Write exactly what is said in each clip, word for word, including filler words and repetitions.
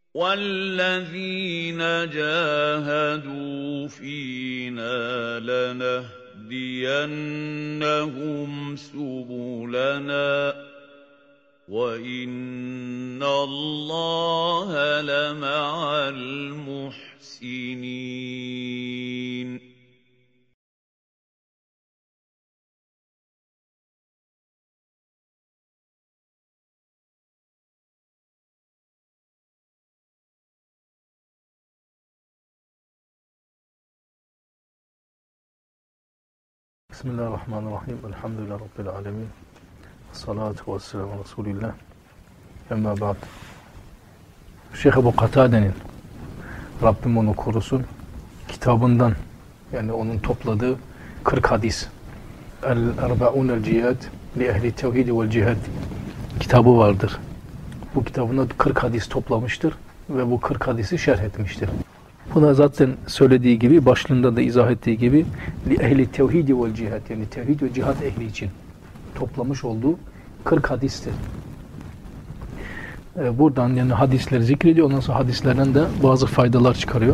وَالَّذ۪ينَ جَاهَدُوا ف۪ينَا لَنَهْدِيَنَّهُمْ سُبُلَنَا وَاِنَّ اللّٰهَ لَمَعَ الْمُحْسِنِينَ. Bismillahirrahmanirrahim. Elhamdülillahi Rabbil alemin. Salatu vesselamu Resulillah. Emma ba'd. Şeyh Ebu Katade'nin, Rabbim onu korusun, kitabından, yani onun topladığı kırk hadis, El-Erba'un el-Cihad li ehli tevhidi vel cihad kitabı vardır. Bu kitabında kırk hadis toplamıştır ve bu kırk hadisi şerh etmiştir. Buna zaten söylediği gibi, başlığında da izah ettiği gibi li ehli tevhidi vel cihad, yani tevhid ve cihat ehli için toplamış olduğu kırk hadistir. Buradan yani hadisleri zikrediyor. Ondan sonra hadislerden de bazı faydalar çıkarıyor.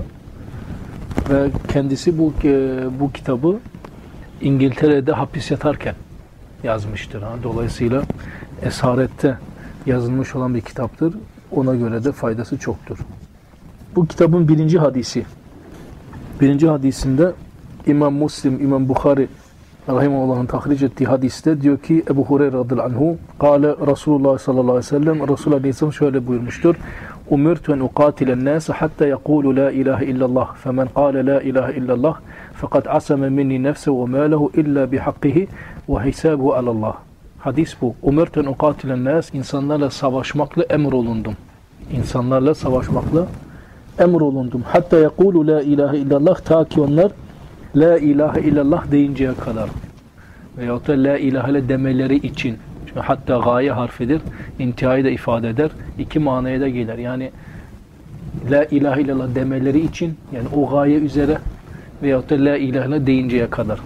Ve kendisi bu bu kitabı İngiltere'de hapis yatarken yazmıştır. Dolayısıyla esarette yazılmış olan bir kitaptır. Ona göre de faydası çoktur. Bu kitabın birinci hadisi. Birinci hadisinde İmam Müslim, İmam Bukhari rahimahullah'ın tahric ettiği hadiste diyor ki Ebu Hureyre radıyallahu anhu kâle Resulullah sallallahu aleyhi ve sellem Resulullah aleyhisselam şöyle buyurmuştur. Umirtu en uqatilen nâse hatta yekûlu la ilahe illallah femen kâle la ilahe illallah fakat asame minni nefse ve mâlehu illa bihakkihi ve hisabuhu alallah. Hadis bu. Umirtu en uqatilen nâse, insanlarla savaşmakla emrolundum. İnsanlarla savaşmakla emrolundum. Hatta yekûlu la ilahe illallah, ta ki onlar la ilahe illallah deyinceye kadar. Veyahut da la ilahe demeleri için. Çünkü hatta gaye harfidir. İntihayı da ifade eder. İki manaya da gelir. Yani la ilahe illallah demeleri için, yani o gaye üzere veyahut da la ilahe illallah deyinceye kadar.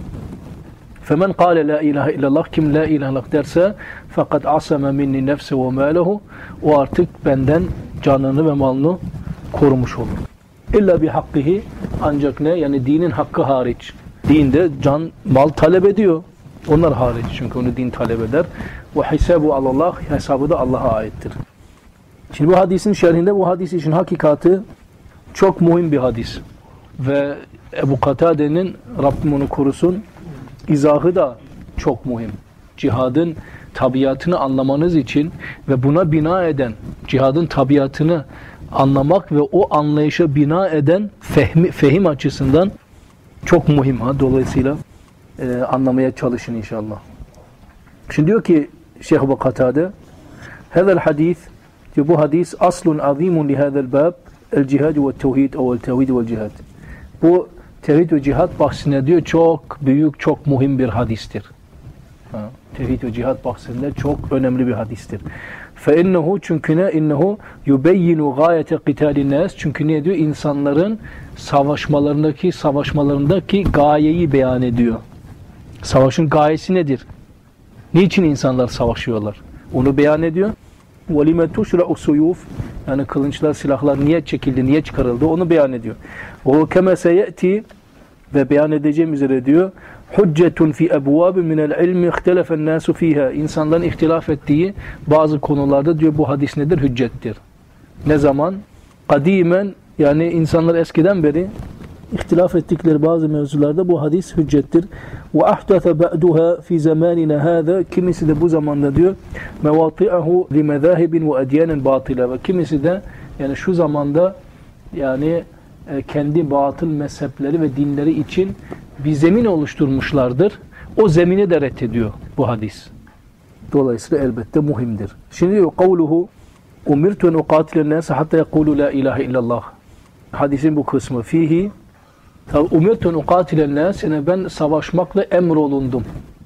Femen kâle la ilahe illallah, kim la ilahe illallah derse fakat asame minni nefse ve mâlehu, o artık benden canını ve malını korumuş olur. İlla bi hakkihi, ancak ne? Yani dinin hakkı hariç. Dinde can, mal talep ediyor. Onlar hariç. Çünkü onu din talep eder. Ve hisabu alallah, hesabı da Allah'a aittir. Şimdi bu hadisin şerhinde bu hadis için hakikati çok mühim bir hadis. Ve Ebu Katade'nin, Rabbim onu korusun, izahı da çok mühim. Cihadın tabiatını anlamanız için ve buna bina eden, cihadın tabiatını anlamak ve o anlayışa bina eden fehmi, fehim açısından çok mühim. Ha? Dolayısıyla e, anlamaya çalışın inşallah. Şimdi diyor ki Şeyh Ebu Katade, Hâzel hadis, diyor, bu hadis aslun azimun li hâzel bâb el cihad ve tevhid evel tevhid ve cihad. Bu tevhid ve cihad bahsine diyor çok büyük, çok mühim bir hadistir. Ha? Tevhid ve cihad bahsinde çok önemli bir hadistir. فَاِنَّهُ çünkü ne? اِنَّهُ يُبَيِّنُ غَايَةَ قِتَالِ النَّاسِ Çünkü ne diyor? İnsanların savaşmalarındaki, savaşmalarındaki gayeyi beyan ediyor. Savaşın gayesi nedir? Niçin insanlar savaşıyorlar? Onu beyan ediyor. وَلِمَ تُشْرَعُ السُّيُوفِ Yani kılınçlar, silahlar niye çekildi, niye çıkarıldı? Onu beyan ediyor. وَهُ كَمَا سَيَأْتِي Ve beyan edeceğim üzere diyor, hüccetun fi ebvâbin minel ilmi ihtelefen nâsu fîhâ. İnsanların ihtilaf ettiği bazı konularda diyor bu hadis nedir? Hüccettir. Ne zaman? Kadimen, yani insanlar eskiden beri ihtilaf ettikleri bazı mevzularda bu hadis hüccettir. Ve ahdâfe ba'duhâ fi zamânina hâzâ. Kimisi de bu zamanda diyor mevâti'ahu li mezâhibin ve edyanen bâtila. Ve kimisi de yani şu zamanda yani kendi batıl mezhepleri ve dinleri için bir zemin oluşturmuşlardır. O zemini de reddediyor bu hadis. Dolayısıyla elbette muhimdir. Şimdi diyor kavluhu umirtu en uqatilen nâse hatta yekûlu la ilahe illallah. Hadisin bu kısmı fihi umirtu en uqatilen nâse, yani ben savaşmakla emrolundum.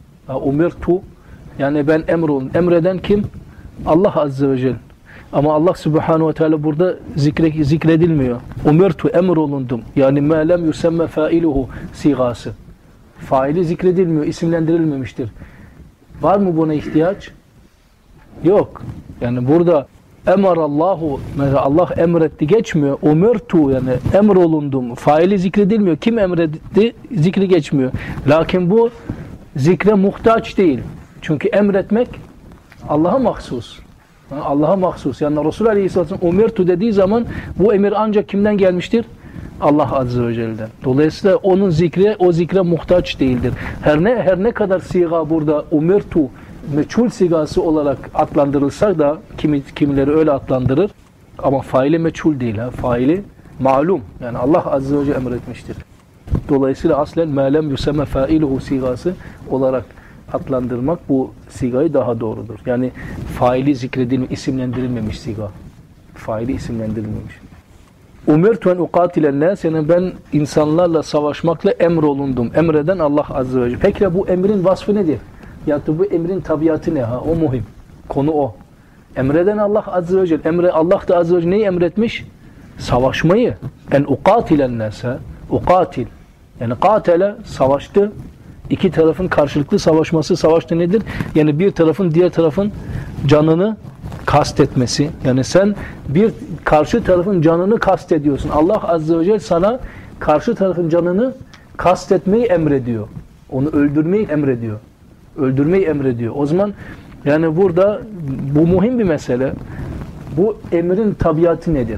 Umirtu yani ben emrolundum. Emreden kim? Allah Azze ve Celle. Ama Allah Subhanahu ve Teala burada zikre, zikredilmiyor. Umirtu, emrolundum. Yani ma lem yusemme failuhu sigası. Faili zikredilmiyor, isimlendirilmemiştir. Var mı buna ihtiyaç? Yok. Yani burada Emarallahu, mesela Allah emretti geçmiyor. Umirtu, yani emrolundum. Faili zikredilmiyor. Kim emretti? Zikri geçmiyor. Lakin bu zikre muhtaç değil. Çünkü emretmek Allah'a mahsus. Allah'a mahsus. Yani Resulullah Aleyhisselam umirtu dediği zaman bu emir ancak kimden gelmiştir? Allah Azze ve Celle'den. Dolayısıyla onun zikri o zikre muhtaç değildir. Her ne her ne kadar siga burada umirtu meçhul sigası olarak adlandırılsa da kimi, kimileri öyle adlandırır. Ama faili meçhul değil. Ha. Faili malum. Yani Allah Azze ve Celle emretmiştir. Dolayısıyla aslen melem yuseme failuhu sigası olarak adlandırmak bu sigayı daha doğrudur. Yani faili zikredilmiş, isimlendirilmemiş siga. Faili isimlendirilmemiş. Umirtu en uqatilen nas, yani ben insanlarla savaşmakla emrolundum. Emreden Allah Azze ve Celle. Peki bu emrin vasfı nedir? Ya da bu emrin tabiatı ne? Ha? O muhim. Konu o. Emreden Allah Azze ve Celle. Emre, Allah da Azze ve Celle neyi emretmiş? Savaşmayı. En uqatilen nase. Uqatil. Yani katele savaştı. İki tarafın karşılıklı savaşması. Savaşta nedir? Yani bir tarafın diğer tarafın canını kastetmesi. Yani sen bir karşı tarafın canını kastediyorsun. Allah Azze ve Celle sana karşı tarafın canını kastetmeyi emrediyor. Onu öldürmeyi emrediyor. Öldürmeyi emrediyor. O zaman yani burada bu muhim bir mesele. Bu emrin tabiatı nedir?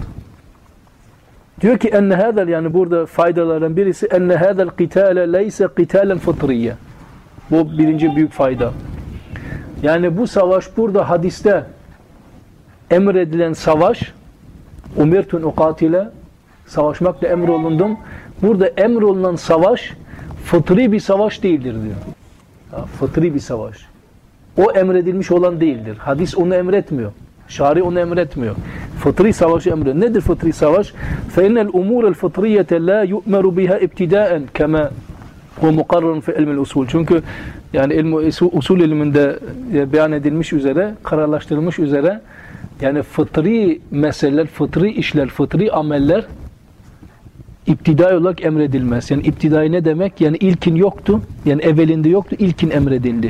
Diyor ki enne hadal, yani burada faydalardan birisi enne hadal qitale leyse qitalen fıtriye. Bu birinci büyük fayda. Yani bu savaş burada hadiste emredilen savaş, umirtun uqatile, savaşmakla emrolundum. Burada emrolunan savaş fıtri bir savaş değildir diyor. Ya, fıtri bir savaş. O emredilmiş olan değildir. Hadis onu emretmiyor. Şari onu emretmiyor. Fıtri savaşı emrediyor. Nedir fıtri savaş? فَاِنَّ الْاُمُورَ الْفِطْرِيَّةَ لَا يُؤْمَرُ بِهَا اِبْتِدَاءً كَمَا وَمُقَرَّرٌ فِي اِلْمِ الْاُسُولِ. Çünkü yani ilmi, usul ilminde beyan edilmiş üzere, kararlaştırılmış üzere, yani fıtri meseleler, fıtri işler, fıtri ameller iptidai olarak emredilmez. Yani iptidai ne demek? Yani ilkin yoktu. Yani evvelinde yoktu. İlkin emredildi.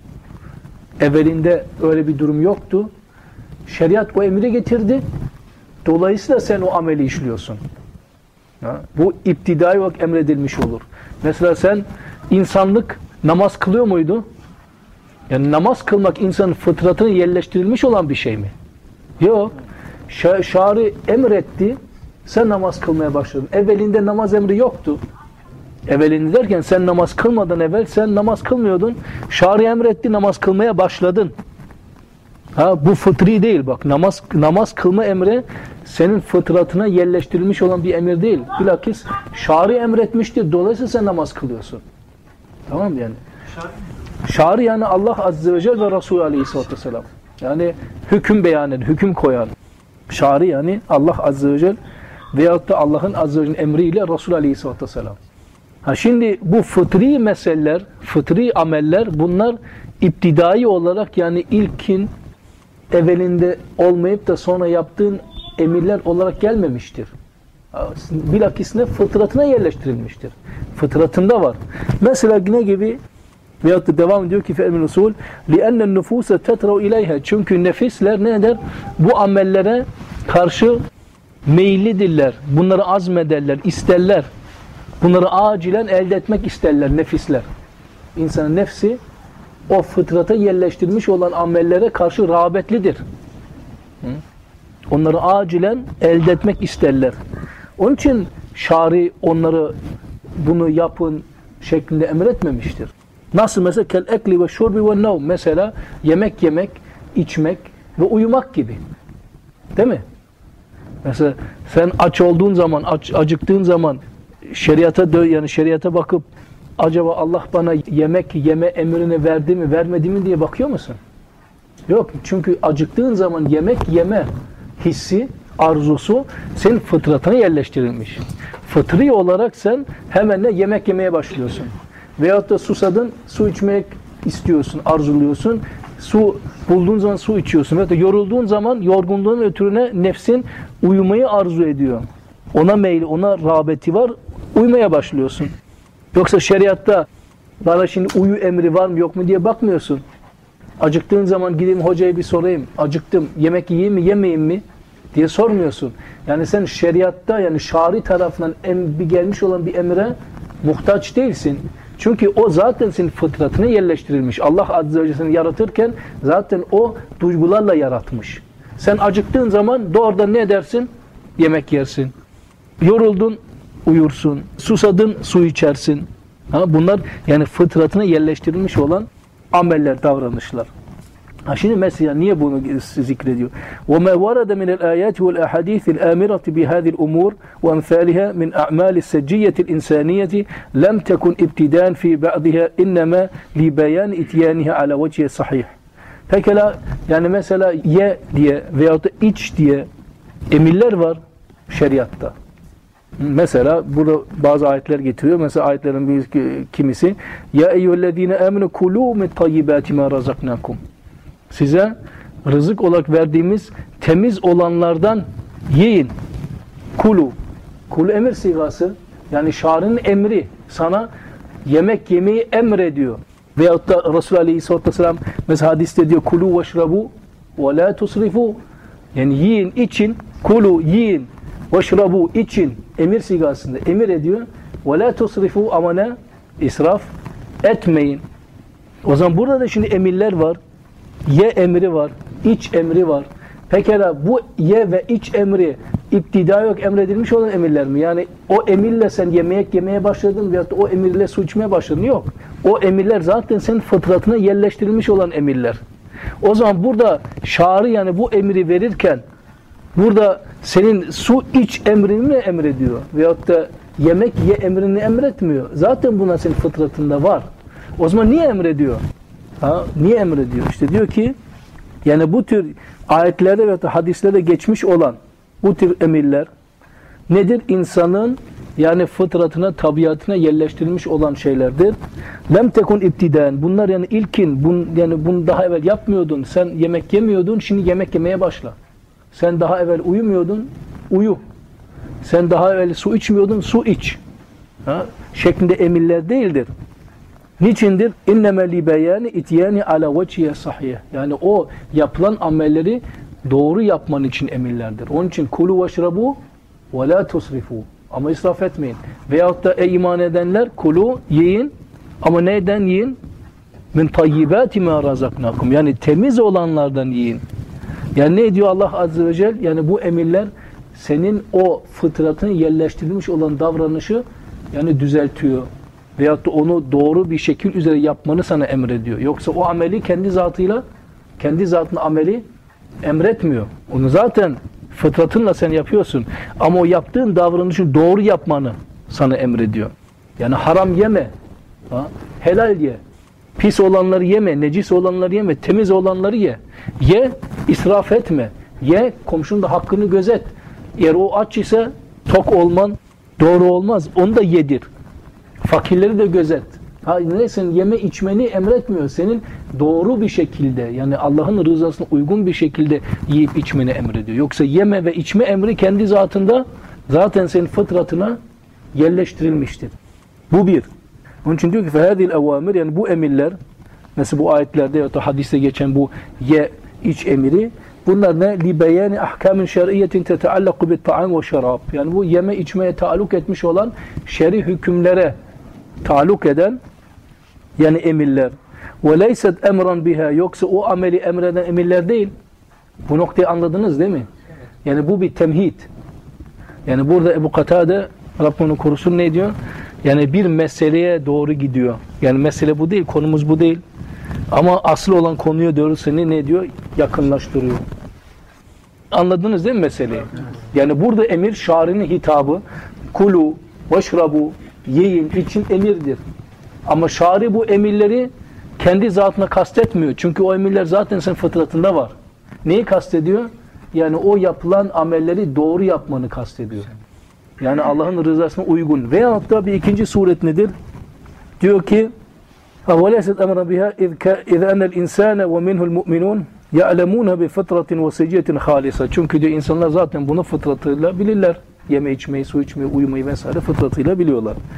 Evvelinde öyle bir durum yoktu. Şeriat o emri getirdi. Dolayısıyla sen o ameli işliyorsun. Ha? Bu iptidai olarak emredilmiş olur. Mesela sen insanlık namaz kılıyor muydu? Yani namaz kılmak insanın fıtratına yerleştirilmiş olan bir şey mi? Yok. Şari emretti. Sen namaz kılmaya başladın. Evvelinde namaz emri yoktu. Evvelinde derken sen namaz kılmadan evvel sen namaz kılmıyordun. Şari emretti, namaz kılmaya başladın. Ha, bu fıtri değil bak. Namaz namaz kılma emri senin fıtratına yerleştirilmiş olan bir emir değil. Bilakis şari emretmiştir. Dolayısıyla sen namaz kılıyorsun. Tamam mı yani? Şari yani Allah Azze ve Celle ve Resulü Aleyhisselatü Vesselam. Yani hüküm beyan eden, hüküm koyan. Şari yani Allah Azze ve Celle veyahut da Allah'ın Azze ve Celle emriyle Resulü Aleyhisselatü Vesselam. Ha şimdi bu fıtri meseleler, fıtri ameller bunlar iptidai olarak yani ilkin evvelinde olmayıp da sonra yaptığın emirler olarak gelmemiştir. Bilakisine fıtratına yerleştirilmiştir. Fıtratında var. Mesela ne gibi? Veyahut da devam ediyor ki fe'l usul لِأَنَّ النُّفُوسَ تَتْرَوْ اِلَيْهَا. Çünkü nefisler ne eder? Bu amellere karşı meyillidirler. Bunları azmederler, isterler. Bunları acilen elde etmek isterler nefisler. İnsanın nefsi o fıtrata yerleştirmiş olan amellere karşı rağbetlidir. Onları acilen elde etmek isterler. Onun için şari onları bunu yapın şeklinde emretmemiştir. Nasıl mesela kel ekli ve şurbi ve nevm, mesela yemek yemek, içmek ve uyumak gibi. Değil mi? Mesela sen aç olduğun zaman, aç, acıktığın zaman şeriata dö yani şeriata bakıp acaba Allah bana yemek yeme emrini verdi mi, vermedi mi diye bakıyor musun? Yok. Çünkü acıktığın zaman yemek yeme hissi, arzusu senin fıtratına yerleştirilmiş. Fıtri olarak sen hemen de yemek yemeye başlıyorsun. Veyahut da susadın, su içmek istiyorsun, arzuluyorsun. Su bulduğun zaman su içiyorsun. Veyahut da yorulduğun zaman yorgunluğun ötürüne nefsin uyumayı arzu ediyor. Ona meyli, ona rağbeti var. Uyumaya başlıyorsun. Yoksa şeriatta bana şimdi uyu emri var mı yok mu diye bakmıyorsun. acıktığın zaman gideyim hocaya bir sorayım. Acıktım, yemek yiyeyim mi, yemeyeyim mi diye sormuyorsun. Yani sen şeriatta, yani şari tarafından em, bir gelmiş olan bir emre muhtaç değilsin. Çünkü o zaten senin fıtratına yerleştirilmiş. Allah Azze ve Celle seni yaratırken zaten o duygularla yaratmış. Sen acıktığın zaman doğrudan ne edersin? Yemek yersin. Yoruldun, uyursun. Susadın, su içersin. Ha, bunlar yani fıtratına yerleştirilmiş olan ameller, davranışlar. Ha şimdi mesela niye bunu zikrediyor? وَمَا وَرَدَ مِنَ الْآيَاتِ وَالْأَحَادِيثِ الْآمِرَةِ بِهَذِي الْأُمُورِ وَأَمْثَالِهَا مِنْ أَعْمَالِ السَّجِّيَّةِ الْإِنْسَانِيَّةِ لَمْ تَكُنْ اِبْتِدَانٍ فِي بَعْضِهَا إِنَّمَا لِبَيَانِ اِتْيَانِهَا عَلَى وَجْهِ صَحِيحٍ. Pekala yani mesela ye diye veyahut da iç diye emirler var şeriatta. Mesela burada bazı ayetler getiriyor. Mesela ayetlerin bir kimisi ya eyyühellezine amenu kulu min tayyibati ma razaknakum. Size rızık olarak verdiğimiz temiz olanlardan yiyin. Kulu. Kulu emir sigası. Yani şar'ın emri sana yemek yemeyi emrediyor. Veyahut da Resulullah Aleyhisselatü Vesselam mesela hadiste diyor kulu veşrabu ve la tusrifu. Yani yiyin, için. Kulu, yiyin. Veşrabu, için. Emir sigasında emir ediyor. Ve la tusrifu, ama ne? İsraf etmeyin. O zaman burada da şimdi emirler var. Ye emri var. İç emri var. Pekala bu ye ve iç emri iptida yok emredilmiş olan emirler mi? Yani o emirle sen yemek yemeye başladın veyahut da o emirle su içmeye başladın. Yok. O emirler zaten senin fıtratına yerleştirilmiş olan emirler. O zaman burada şarı yani bu emri verirken burada senin su iç emrini mi emrediyor? Veyahut da yemek ye emrini emretmiyor. Zaten buna senin fıtratında var. O zaman niye emrediyor? Ha, niye emrediyor? İşte diyor ki yani bu tür ayetlerde ve hadislerde geçmiş olan bu tür emirler nedir? İnsanın yani fıtratına, tabiatına yerleştirilmiş olan şeylerdir. Lem tekun iptiden. Bunlar yani ilkin, bun, yani bunu daha evvel yapmıyordun. Sen yemek yemiyordun, şimdi yemek yemeye başla. Sen daha evvel uyumuyordun, uyu. Sen daha evvel su içmiyordun, su iç. Ha? Şeklinde emirler değildir. Niçindir? İnneme li beyani ityani ala vecihe sahih. Yani o yapılan amelleri doğru yapman için emirlerdir. Onun için kulu veşrabu ve la tusrifu. Ama israf etmeyin. Veyahut da ey iman edenler kulu yiyin ama neyden yiyin? Min tayyibati ma razaknakum. Yani temiz olanlardan yiyin. Yani ne diyor Allah Azze ve Celle? Yani bu emirler senin o fıtratını yerleştirilmiş olan davranışı yani düzeltiyor. Veyahut da onu doğru bir şekil üzere yapmanı sana emrediyor. Yoksa o ameli kendi zatıyla, kendi zatının ameli emretmiyor. Onu zaten fıtratınla sen yapıyorsun. Ama o yaptığın davranışı doğru yapmanı sana emrediyor. Yani haram yeme. Ha? Helal ye. Pis olanları yeme, necis olanları yeme, temiz olanları ye. Ye, israf etme. Ye, komşunun da hakkını gözet. Eğer o aç ise tok olman doğru olmaz. Onu da yedir. Fakirleri de gözet. Ha, neyse yeme içmeni emretmiyor. Senin doğru bir şekilde yani Allah'ın rızasına uygun bir şekilde yiyip içmeni emrediyor. Yoksa yeme ve içme emri kendi zatında zaten senin fıtratına yerleştirilmiştir. Bu bir. Onun için diyor ki fehadil evamir yani bu emirler mesela bu ayetlerde ya da hadiste geçen bu ye iç emiri bunlar ne? Li beyani ahkamin şer'iyetin teteallaku bit ta'am ve şarab. Yani bu yeme içmeye taalluk etmiş olan şer'i hükümlere taalluk eden yani emirler. Ve leyset emran biha yoksa o ameli emreden emirler değil. Bu noktayı anladınız değil mi? Yani bu bir temhid. Yani burada Ebu Katade Rabbim korusun ne diyor? Yani bir meseleye doğru gidiyor. Yani mesele bu değil, konumuz bu değil. Ama asıl olan konuya doğru seni ne diyor? Yakınlaştırıyor. Anladınız değil mi meseleyi? Yani burada emir şarinin hitabı kulu, veşrabu, yiyin, için emirdir. Ama şari bu emirleri kendi zatına kastetmiyor. Çünkü o emirler zaten senin fıtratında var. Neyi kastediyor? Yani o yapılan amelleri doğru yapmanı kastediyor. Yani Allah'ın rızasına uygun. Veyahut da bir ikinci suret nedir? Diyor ki وَلَيْسَتْ أَمْرَ بِهَا اِذَا أَنَّ الْاِنْسَانَ وَمِنْهُ الْمُؤْمِنُونَ يَعْلَمُونَ بِفِطْرَةٍ وَسَجِيَةٍ خَالِصَةٍ Çünkü diyor insanlar zaten bunu fıtratıyla bilirler. Yeme içmeyi, su içmeyi, uyumayı vesaire fıtratıyla biliyorlar.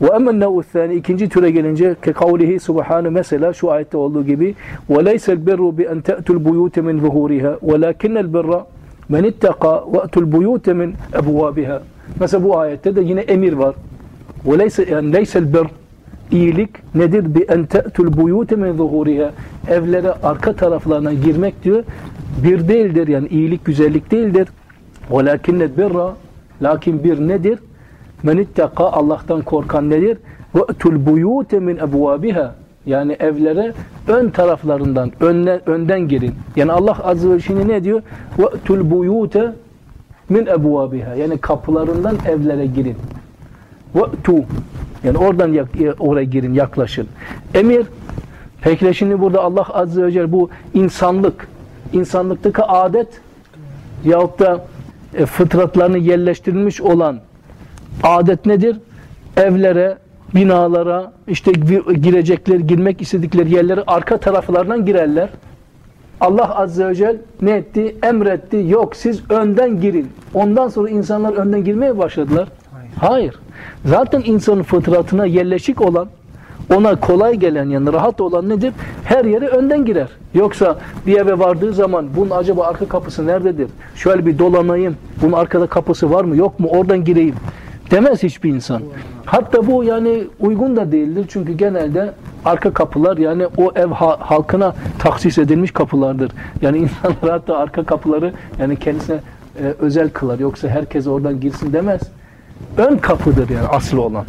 Ve emmen nev'u ikinci türe gelince ke kavlihi subhanahu mesela şu ayette olduğu gibi ve leysel birru bi en te'tul buyute min zuhuriha velakinnel birra men ittaka ve'tul buyute min ebvabiha. Mesela bu ayette de yine emir var. Ve leyse yani leysel bir iyilik nedir? Bi en te'tul buyute min zuhuriha. Evlere arka taraflarına girmek diyor. Bir değildir yani iyilik güzellik değildir. Velakinnel birra lakin bir nedir? Men ittaka Allah'tan korkan nedir? Ve'tul buyute min ebvabiha. Yani evlere ön taraflarından önden, önden girin. Yani Allah azze ve celle ne diyor? Ve'tul buyute min ebvabiha. Yani kapılarından evlere girin. Ve'tu yani oradan oraya girin, yaklaşın. Emir. Peki şimdi burada Allah azze ve celle bu insanlık, insanlıktaki adet yahut da e, fıtratlarını yerleştirilmiş olan adet nedir? Evlere, binalara, işte girecekler, girmek istedikleri yerlere arka taraflarından girerler. Allah azze ve celle ne etti? Emretti. Yok siz önden girin. Ondan sonra insanlar önden girmeye başladılar. Hayır. Hayır. Zaten insanın fıtratına yerleşik olan, ona kolay gelen yani rahat olan nedir? Her yere önden girer. Yoksa bir eve vardığı zaman bunun acaba arka kapısı nerededir? Şöyle bir dolanayım. Bunun arkada kapısı var mı yok mu? Oradan gireyim. Demez hiçbir insan. Hatta bu yani uygun da değildir. Çünkü genelde arka kapılar yani o ev halkına taksis edilmiş kapılardır. Yani insanlar hatta arka kapıları yani kendisine e, özel kılar. Yoksa herkes oradan girsin demez. Ön kapıdır yani asıl olan.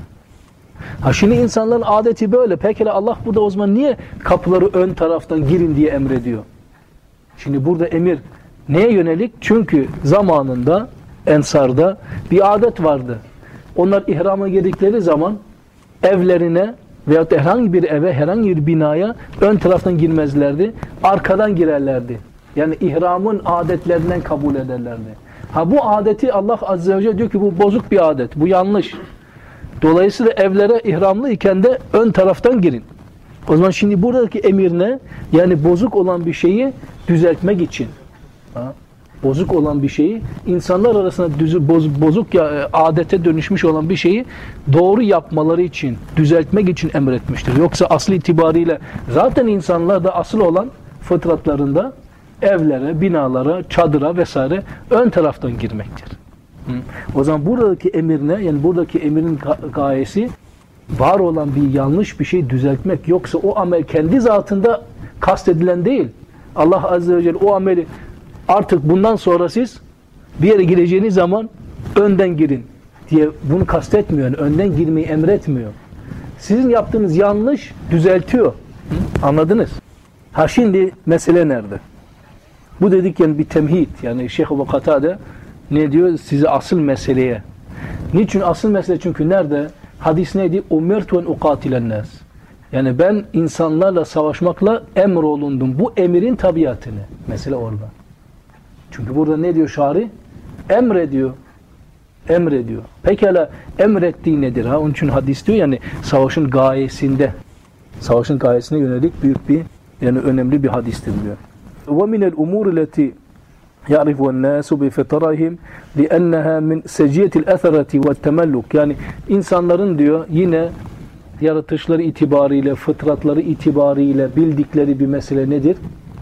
Ha şimdi insanların adeti böyle. Peki Allah burada o zaman niye kapıları ön taraftan girin diye emrediyor? Şimdi burada emir neye yönelik? Çünkü zamanında Ensar'da bir adet vardı. Onlar ihrama girdikleri zaman evlerine veyahut da herhangi bir eve, herhangi bir binaya ön taraftan girmezlerdi. Arkadan girerlerdi. Yani ihramın adetlerinden kabul ederlerdi. Ha bu adeti Allah azze ve celle diyor ki bu bozuk bir adet. Bu yanlış. Dolayısıyla evlere ihramlı iken de ön taraftan girin. O zaman şimdi buradaki emir ne? Yani bozuk olan bir şeyi düzeltmek için. Ha? Bozuk olan bir şeyi, insanlar arasında düz, boz, bozuk ya, adete dönüşmüş olan bir şeyi doğru yapmaları için, düzeltmek için emretmiştir. Yoksa asıl itibariyle zaten insanlarda asıl olan fıtratlarında evlere, binalara, çadıra vesaire ön taraftan girmektir. Hı. O zaman buradaki emir ne? Yani buradaki emirin gayesi var olan bir yanlış bir şey düzeltmek. Yoksa o amel kendi zatında kastedilen değil. Allah azze ve celle o ameli artık bundan sonra siz bir yere gireceğiniz zaman önden girin diye bunu kastetmiyor. Yani önden girmeyi emretmiyor. Sizin yaptığınız yanlış düzeltiyor. Hı? Anladınız? Ha şimdi mesele nerede? Bu dedik yani bir temhid. Yani Şeyh Ebu Katade ne diyor? Size asıl meseleye. Niçin asıl mesele? Çünkü nerede? Hadis neydi? Umirtu en uqatilen nas. Yani ben insanlarla savaşmakla emrolundum. Bu emirin tabiatını. Mesele orada. Çünkü burada ne diyor şari? Emrediyor. Emrediyor. Pekala emrettiği nedir? Ha? Onun için hadis diyor yani savaşın gayesinde. Savaşın gayesine yönelik büyük bir yani önemli bir hadistir diyor. Ve minel umur leti ya'rifu'n nasu bi fitrahim li'annaha min sejiyetil etharati ve temelluk. Yani insanların diyor yine yaratışları itibariyle, fıtratları itibariyle bildikleri bir mesele nedir?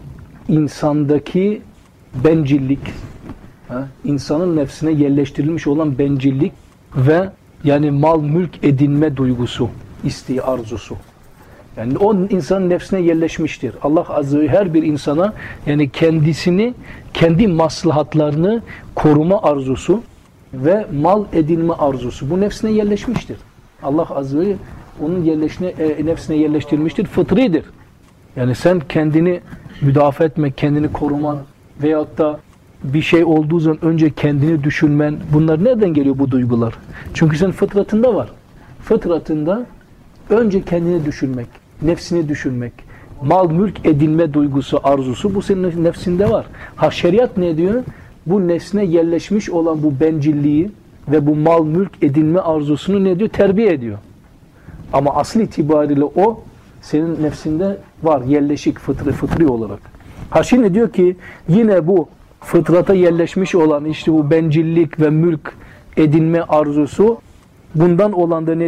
İnsandaki bencillik, ha? İnsanın nefsine yerleştirilmiş olan bencillik ve yani mal mülk edinme duygusu, isteği, arzusu. Yani o insanın nefsine yerleşmiştir. Allah azze ve her bir insana yani kendisini, kendi maslahatlarını koruma arzusu ve mal edinme arzusu bu nefsine yerleşmiştir. Allah azze ve onun yerleşine, e, nefsine yerleştirmiştir. Fıtridir. Yani sen kendini müdafaa etmek, kendini koruman veyahut da bir şey olduğu zaman önce kendini düşünmen, bunlar nereden geliyor bu duygular? Çünkü senin fıtratında var. Fıtratında önce kendini düşünmek, nefsini düşünmek, mal mülk edinme duygusu, arzusu bu senin nefsinde var. Ha şeriat ne diyor? Bu nefsine yerleşmiş olan bu bencilliği ve bu mal mülk edinme arzusunu ne diyor? Terbiye ediyor. Ama asıl itibariyle o senin nefsinde var, yerleşik fıtri, fıtri olarak. Ha şimdi diyor ki yine bu fıtrata yerleşmiş olan işte bu bencillik ve mülk edinme arzusu bundan olan da nedir?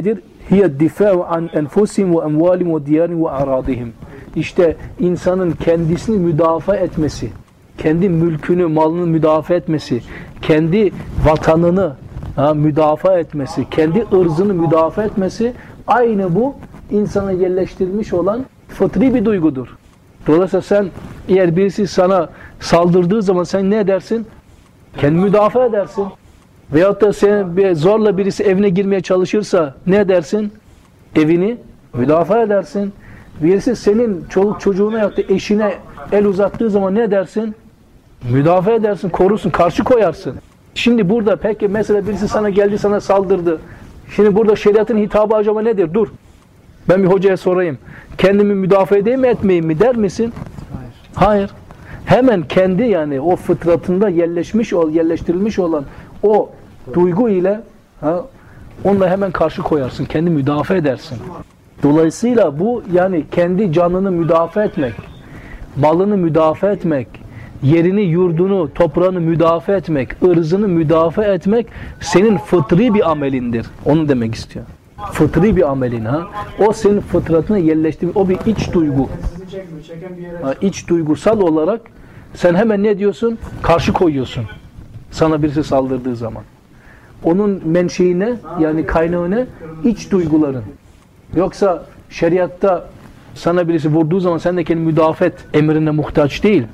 hiye difa'u an enfusihim ve emvalihim ve diyarihim ve aradihim. İşte insanın kendisini müdafaa etmesi, kendi mülkünü, malını müdafaa etmesi, kendi vatanını ha, müdafaa etmesi, kendi ırzını müdafaa etmesi, aynı bu insana yerleştirilmiş olan fıtri bir duygudur. Dolayısıyla sen, eğer birisi sana saldırdığı zaman sen ne edersin? Kendini müdafaa edersin. Veyahut da sen bir, zorla birisi evine girmeye çalışırsa ne edersin? Evini müdafaa edersin. Birisi senin çoluk çocuğuna ya da eşine el uzattığı zaman ne edersin? Müdafaa edersin, korursun, karşı koyarsın. Şimdi burada peki mesela birisi sana geldi, sana saldırdı. Şimdi burada şeriatın hitabı acaba nedir? Dur. Ben bir hocaya sorayım. Kendimi müdafaa edeyim mi etmeyeyim mi der misin? Hayır. Hayır. Hemen kendi yani o fıtratında yerleşmiş ol, yerleştirilmiş olan o duygu ile ha, onunla hemen karşı koyarsın. Kendi müdafaa edersin. Dolayısıyla bu yani kendi canını müdafaa etmek, malını müdafaa etmek, yerini, yurdunu, toprağını müdafaa etmek, ırzını müdafaa etmek senin fıtri bir amelindir. Onu demek istiyor. Fıtri bir amelin ha. O senin fıtratına yerleştirmiş, o bir iç duygu. Ha, iç duygusal olarak sen hemen ne diyorsun? Karşı koyuyorsun. Sana birisi saldırdığı zaman. Onun menşeine yani kaynağına iç duyguların. Yoksa şeriatta sana birisi vurduğu zaman sen de kendini müdafaa et emrine muhtaç değil.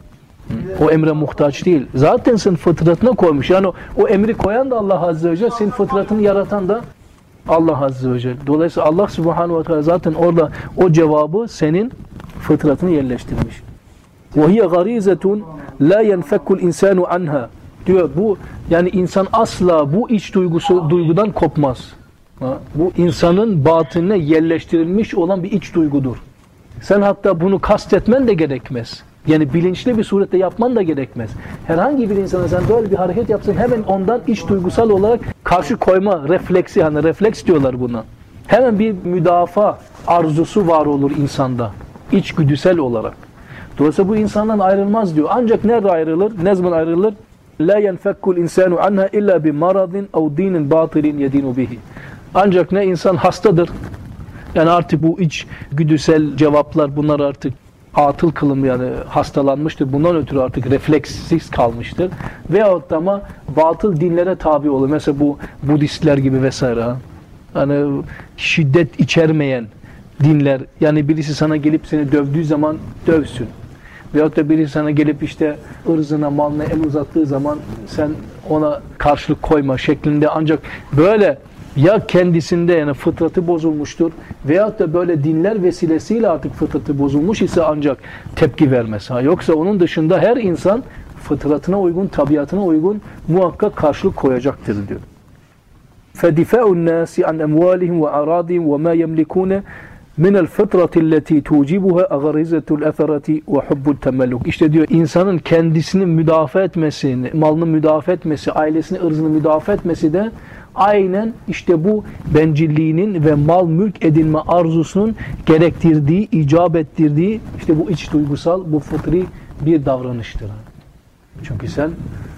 O emre muhtaç değil. Zaten senin fıtratına koymuş. Yani o, o emri koyan da Allah Azze ve Celle, senin fıtratını yaratan da Allah Azze ve Celle. Dolayısıyla Allah Subhanahu ve Teala zaten orada o cevabı senin fıtratını yerleştirmiş. وَهِيَ غَرِيزَةٌ لَا يَنْفَكُّ الْاِنْسَانُ عَنْهَا diyor. Bu yani insan asla bu iç duygusu duygudan kopmaz. Ha? Bu insanın batınına yerleştirilmiş olan bir iç duygudur. Sen hatta bunu kastetmen de gerekmez. Yani bilinçli bir surette yapman da gerekmez. Herhangi bir insana sen böyle bir hareket yapsın, hemen ondan iç duygusal olarak karşı koyma refleksi, hani refleks diyorlar buna. Hemen bir müdafaa arzusu var olur insanda. İçgüdüsel olarak. Dolayısıyla bu insandan ayrılmaz diyor. Ancak nerede ayrılır? Ne zaman ayrılır? La yenfekkul insanu anha illa bi maradin ev dinin batilin yedinu bihi. Ancak ne insan hastadır. Yani artık bu iç güdüsel cevaplar bunlar artık atıl kılım yani hastalanmıştır. Bundan ötürü artık refleksiz kalmıştır. Veyahut da ama batıl dinlere tabi olur. Mesela bu Budistler gibi vesaire. Hani şiddet içermeyen dinler. Yani birisi sana gelip seni dövdüğü zaman dövsün. Veyahut da birisi sana gelip işte ırzına, malına el uzattığı zaman sen ona karşılık koyma şeklinde, ancak böyle ya kendisinde yani fıtratı bozulmuştur veyahut da böyle dinler vesilesiyle artık fıtratı bozulmuş ise ancak tepki vermez. Ha, yoksa onun dışında her insan fıtratına uygun, tabiatına uygun muhakkak karşılık koyacaktır diyor. فَدِفَاءُ النَّاسِ عَنْ اَمْوَالِهِمْ وَاَرَادِهِمْ وَمَا يَمْلِكُونَ مِنَ الْفِطْرَةِ الَّتِي تُوجِبُهَا اَغَرِزَةُ الْاَثَرَةِ وَحُبُّ التَّمَلُّكِ. İşte diyor insanın kendisini müdafaa etmesi, malını müdafaa etmesi, ailesini, ırzını müdafaa etmesi de aynen işte bu bencilliğinin ve mal mülk edinme arzusunun gerektirdiği, icap ettirdiği işte bu iç duygusal, bu fıtri bir davranıştır. Çünkü sen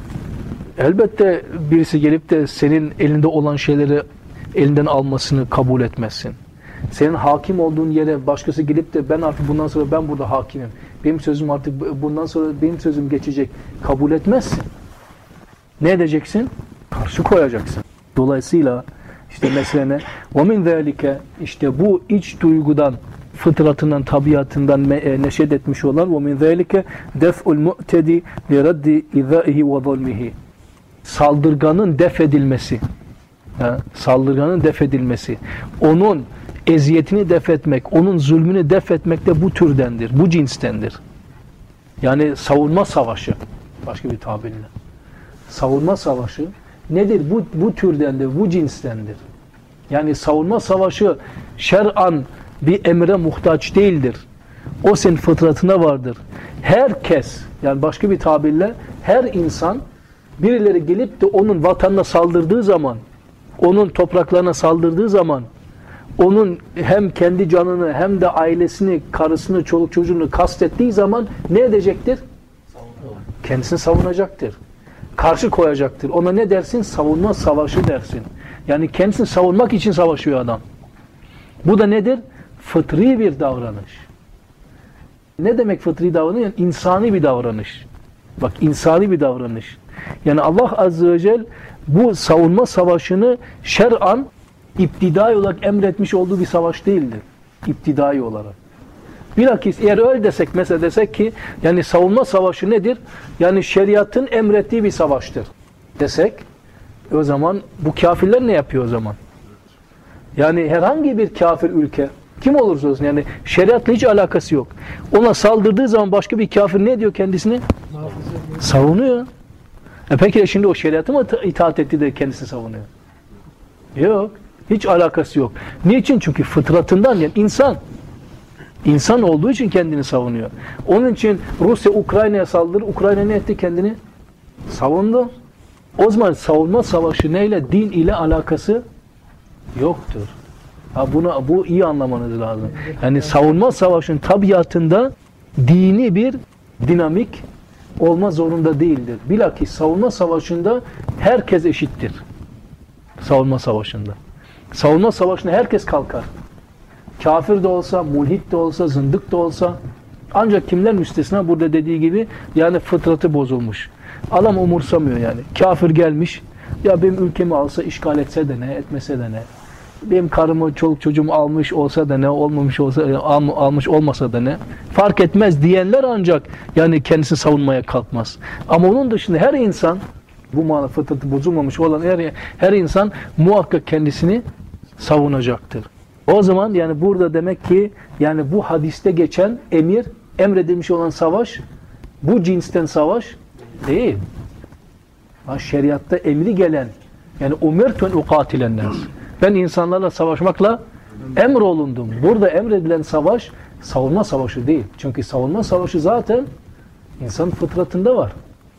elbette birisi gelip de senin elinde olan şeyleri elinden almasını kabul etmezsin. Senin hakim olduğun yere başkası gelip de ben artık bundan sonra ben burada hakimim, benim sözüm artık bundan sonra benim sözüm geçecek kabul etmezsin. Ne edeceksin? Karşı koyacaksın. Dolayısıyla işte mesele ne? وَمِنْ ذَٰلِكَ işte bu iç duygudan, fıtratından, tabiatından neşet etmiş olan وَمِنْ ذَٰلِكَ دَفْءُ الْمُؤْتَدِ لِرَدِّ اِذَائِهِ وَظَلْمِهِ saldırganın def edilmesi. Ha, saldırganın def edilmesi. Onun eziyetini def etmek, onun zulmünü def etmek de bu türdendir, bu cinstendir. Yani savunma savaşı. Başka bir tabirle. Savunma savaşı nedir? Bu, bu türdendir, bu cinstendir. Yani savunma savaşı şer'an bir emre muhtaç değildir. O senin fıtratına vardır. Herkes, yani başka bir tabirle her insan birileri gelip de onun vatanına saldırdığı zaman, onun topraklarına saldırdığı zaman, onun hem kendi canını hem de ailesini, karısını, çoluk çocuğunu kastettiği zaman ne edecektir? Kendisini savunacaktır. Karşı koyacaktır. Ona ne dersin? Savunma savaşı dersin. Yani kendisini savunmak için savaşıyor adam. Bu da nedir? Fıtri bir davranış. Ne demek fıtri davranış? Yani insani bir davranış. Bak, insani bir davranış. Yani Allah Azze ve Celle bu savunma savaşını şer'an iptidai olarak emretmiş olduğu bir savaş değildir. İptidai olarak. Bilakis eğer öyle desek, mesela desek ki yani savunma savaşı nedir? Yani şeriatın emrettiği bir savaştır desek, o zaman bu kafirler ne yapıyor o zaman? Yani herhangi bir kafir ülke, kim olursa olsun, yani şeriatla hiç alakası yok. Ona saldırdığı zaman başka bir kafir ne diyor kendisini? Savunuyor. E peki şimdi o şeriatı mı itaat etti de kendisini savunuyor? Yok. Hiç alakası yok. Niçin? Çünkü fıtratından, yani insan. İnsan olduğu için kendini savunuyor. Onun için Rusya Ukrayna'ya saldırır. Ukrayna ne etti? Kendini savundu. O zaman savunma savaşı neyle? Din ile alakası yoktur. Ha, buna, bu iyi anlamanız lazım. Yani savunma savaşının tabiatında dini bir dinamik olma zorunda değildir. Bilakis savunma savaşında herkes eşittir. Savunma savaşında. Savunma savaşında herkes kalkar. Kafir de olsa, mulhit de olsa, zındık da olsa, ancak kimler müstesna? Burada dediği gibi, yani fıtratı bozulmuş. Adam umursamıyor yani. Kafir gelmiş, ya benim ülkemi alsa, işgal etse de ne, etmese de ne? Benim karımı, çoluk çocuğumu almış olsa da ne, olmamış olsa, al, almış olmasa da ne? Fark etmez diyenler ancak yani kendisini savunmaya kalkmaz. Ama onun dışında her insan, bu manada fıtratı bozulmamış olan her, her insan muhakkak kendisini savunacaktır. O zaman yani burada demek ki yani bu hadiste geçen emir, emredilmiş olan savaş bu cinsten savaş değil. Ha, şeriatta emri gelen, yani umirtun uqatilen nas. Ben insanlarla savaşmakla emrolundum. Burada emredilen savaş savunma savaşı değil. Çünkü savunma savaşı zaten insan fıtratında var.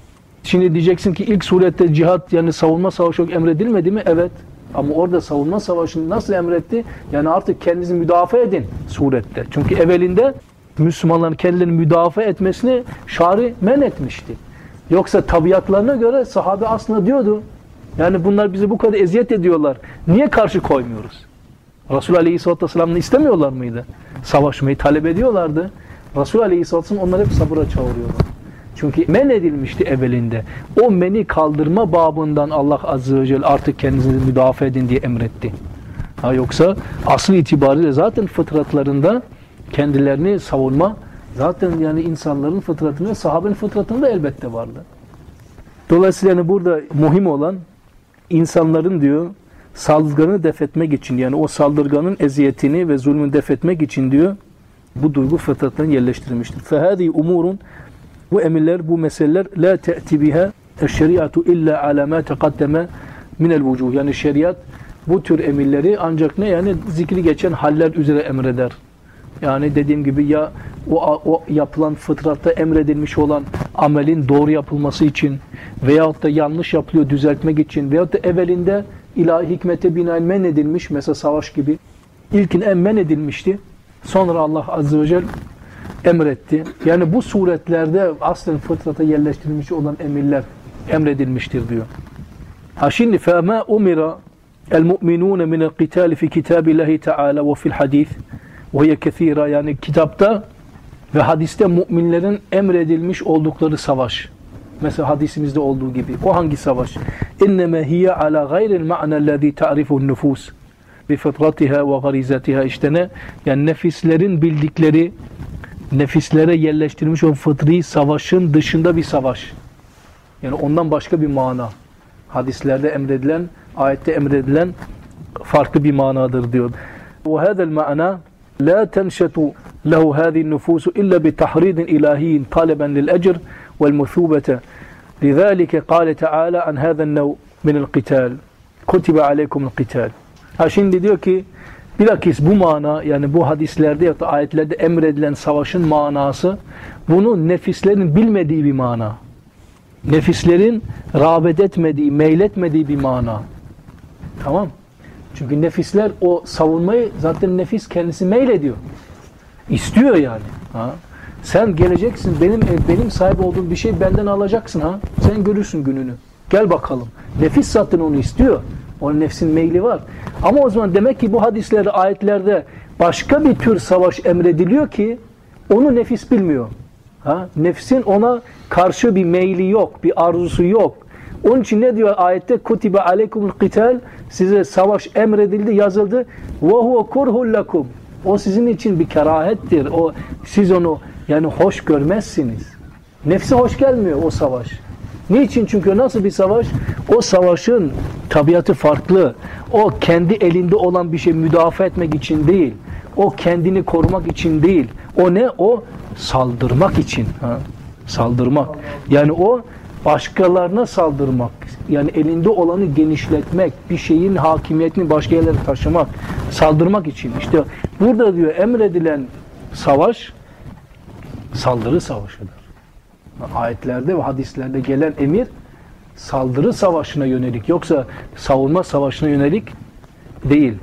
Şimdi diyeceksin ki ilk surette cihat, yani savunma savaşı emredilmedi mi? Evet. Ama orada savunma savaşını nasıl emretti? Yani artık kendinizi müdafaa edin surette. Çünkü evvelinde Müslümanların kendilerini müdafaa etmesini şari men etmişti. Yoksa tabiatlarına göre sahabe aslında diyordu, yani bunlar bizi bu kadar eziyet ediyorlar, niye karşı koymuyoruz? Resul Aleyhisselatü Vesselam'ı istemiyorlar mıydı? Savaşmayı talep ediyorlardı. Resul Aleyhisselatü Vesselam onları hep sabıra çağırıyorlar. Çünkü men edilmişti evvelinde. O meni kaldırma babından Allah Azze ve Celle artık kendinizi müdafaa edin diye emretti. Ha, yoksa asıl itibariyle zaten fıtratlarında kendilerini savunma, zaten yani insanların fıtratında, sahabenin fıtratında elbette vardı. Dolayısıyla yani burada muhim olan insanların diyor saldırganı def etmek için, yani o saldırganın eziyetini ve zulmünü def etmek için diyor bu duygu fıtratlarına yerleştirilmiştir. فَهَذِي umurun, bu emirler, bu meseleler la te'ti biha eşşeriatu illa ala ma teqaddeme minel vucuh. Yani şeriat bu tür emirleri ancak ne, yani zikri geçen haller üzere emreder. Yani dediğim gibi ya o, o yapılan fıtratta emredilmiş olan amelin doğru yapılması için veyahut da yanlış yapılıyor düzeltmek için veyahut da evvelinde ilahi hikmete binaen men edilmiş, mesela savaş gibi ilkin men edilmişti. Sonra Allah Azze ve Celle emretti. Yani bu suretlerde aslen fıtrata yerleştirilmiş olan emirler emredilmiştir diyor. Ha şimdi فَمَا اُمِرَ الْمُؤْمِنُونَ مِنَ الْقِتَالِ فِي كِتَابِ اللّٰهِ تَعَالَى وَفِي الْحَدِيثِ وَهِيَ كَثِيرًا. Yani kitapta ve hadiste müminlerin emredilmiş oldukları savaş. Mesela hadisimizde olduğu gibi. O hangi savaş? اِنَّمَا هِيَ عَلَى غَيْرِ الْمَعْنَى الَّذ۪ي تَعْرِفُ النُّفُوسِ بِفِطْرَتِهَا وَغَرِيزَتِهَا. İşte ne? Yani nefislerin bildikleri, nefislere yerleştirilmiş o fıtri savaşın dışında bir savaş. Yani ondan başka bir mana. Hadislerde emredilen, ayette emredilen farklı bir manadır diyor. وَهَذَا الْمَعْنَى لَا تَنْشَتُ لَهُ هَذِي النُّفُوسُ إِلَّا بِتَحْرِيدٍ إِلَٰهِيٍّ طَالِبًا لِلْأَجْرِ وَالْمُثُوبَةِ لِذَٰلِكَ قَالَ تَعَالَى عَنْ هَذَا النَّوْءِ مِنَ الْقِتَالِ كُتِبَ عَلَيْكُمُ الْقِتَالِ. Ha şimdi diyor ki bilakis bu mana, yani bu hadislerde ya da ayetlerde emredilen savaşın manası, bunu nefislerin bilmediği bir mana. Nefislerin rağbet etmediği, meyletmediği bir mana. Tamam. Çünkü nefisler o savunmayı, zaten nefis kendisi meylediyor. İstiyor yani. Ha? Sen geleceksin, benim benim sahip olduğum bir şey benden alacaksın ha. Sen görürsün gününü. Gel bakalım. Nefis zaten onu istiyor. O nefsin meyli var. Ama o zaman demek ki bu hadislerde, ayetlerde başka bir tür savaş emrediliyor ki onu nefis bilmiyor. Ha? Nefsin ona karşı bir meyli yok, bir arzusu yok. Onun için ne diyor ayette? Kutibe aleykumul qital, size savaş emredildi, yazıldı. Ve huve kurhul lekum. O sizin için bir kerahettir. O siz onu yani hoş görmezsiniz. Nefse hoş gelmiyor o savaş. Niçin? Çünkü nasıl bir savaş? O savaşın tabiatı farklı. O kendi elinde olan bir şey müdafaa etmek için değil. O kendini korumak için değil. O ne? O saldırmak için. Ha? Saldırmak. Yani o başkalarına saldırmak. Yani elinde olanı genişletmek. Bir şeyin hakimiyetini başka yerlere taşımak. Saldırmak için. İşte burada diyor emredilen savaş saldırı savaşıdır. Ayetlerde ve hadislerde gelen emir saldırı savaşına yönelik, yoksa savunma savaşına yönelik değil.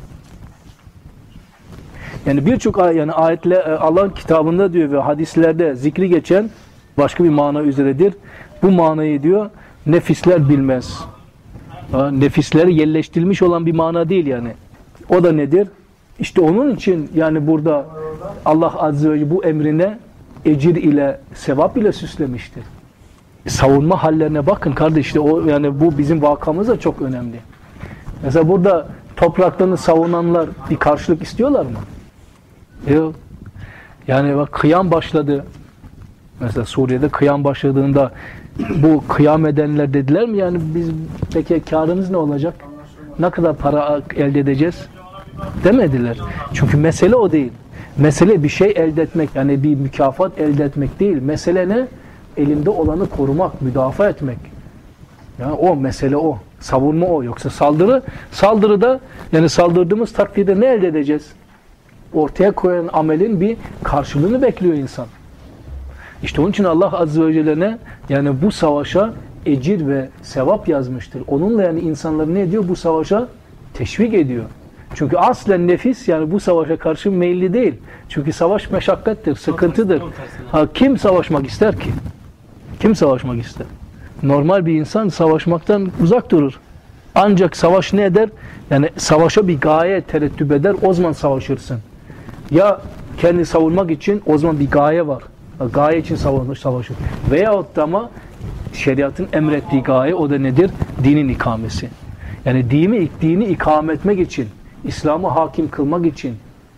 Yani birçok yani ayetle Allah'ın kitabında diyor ve hadislerde zikri geçen başka bir mana üzeredir. Bu manayı diyor nefisler bilmez. Nefisleri yerleştirilmiş olan bir mana değil yani. O da nedir? İşte onun için yani burada Allah Azze ve Celle bu emrine ecir ile, sevap ile süslemiştir. Savunma hallerine bakın kardeşler. O yani bu bizim vakamız da çok önemli. Mesela burada topraklarını savunanlar bir karşılık istiyorlar mı? Yok. Yani bak kıyam başladı. Mesela Suriye'de kıyam başladığında bu kıyam edenler dediler mi yani biz peki karımız ne olacak? Ne kadar para elde edeceğiz? Demediler. Çünkü mesele o değil. Mesele bir şey elde etmek, yani bir mükafat elde etmek değil. Mesele ne? Elinde olanı korumak, müdafaa etmek. Yani o mesele o. Savunma o. Yoksa saldırı, saldırıda yani saldırdığımız takdirde ne elde edeceğiz? Ortaya koyan amelin bir karşılığını bekliyor insan. İşte onun için Allah Azze ve Celle ne? Yani bu savaşa ecir ve sevap yazmıştır. Onunla yani insanları ne ediyor? Bu savaşa teşvik ediyor. Çünkü aslen nefis yani bu savaşa karşı meyilli değil. Çünkü savaş meşakkattir, sıkıntıdır. Ha, kim savaşmak ister ki? Kim savaşmak ister? Normal bir insan savaşmaktan uzak durur. Ancak savaş ne eder? Yani savaşa bir gaye terettüp eder, o zaman savaşırsın. Ya kendini savunmak için o zaman bir gaye var. Gaye için savaşır. savaşır. Veyahut da ama şeriatın emrettiği gaye o da nedir? Dinin ikamesi. Yani dini, dini ikame etmek için, İslam'ı hakim kılmak için,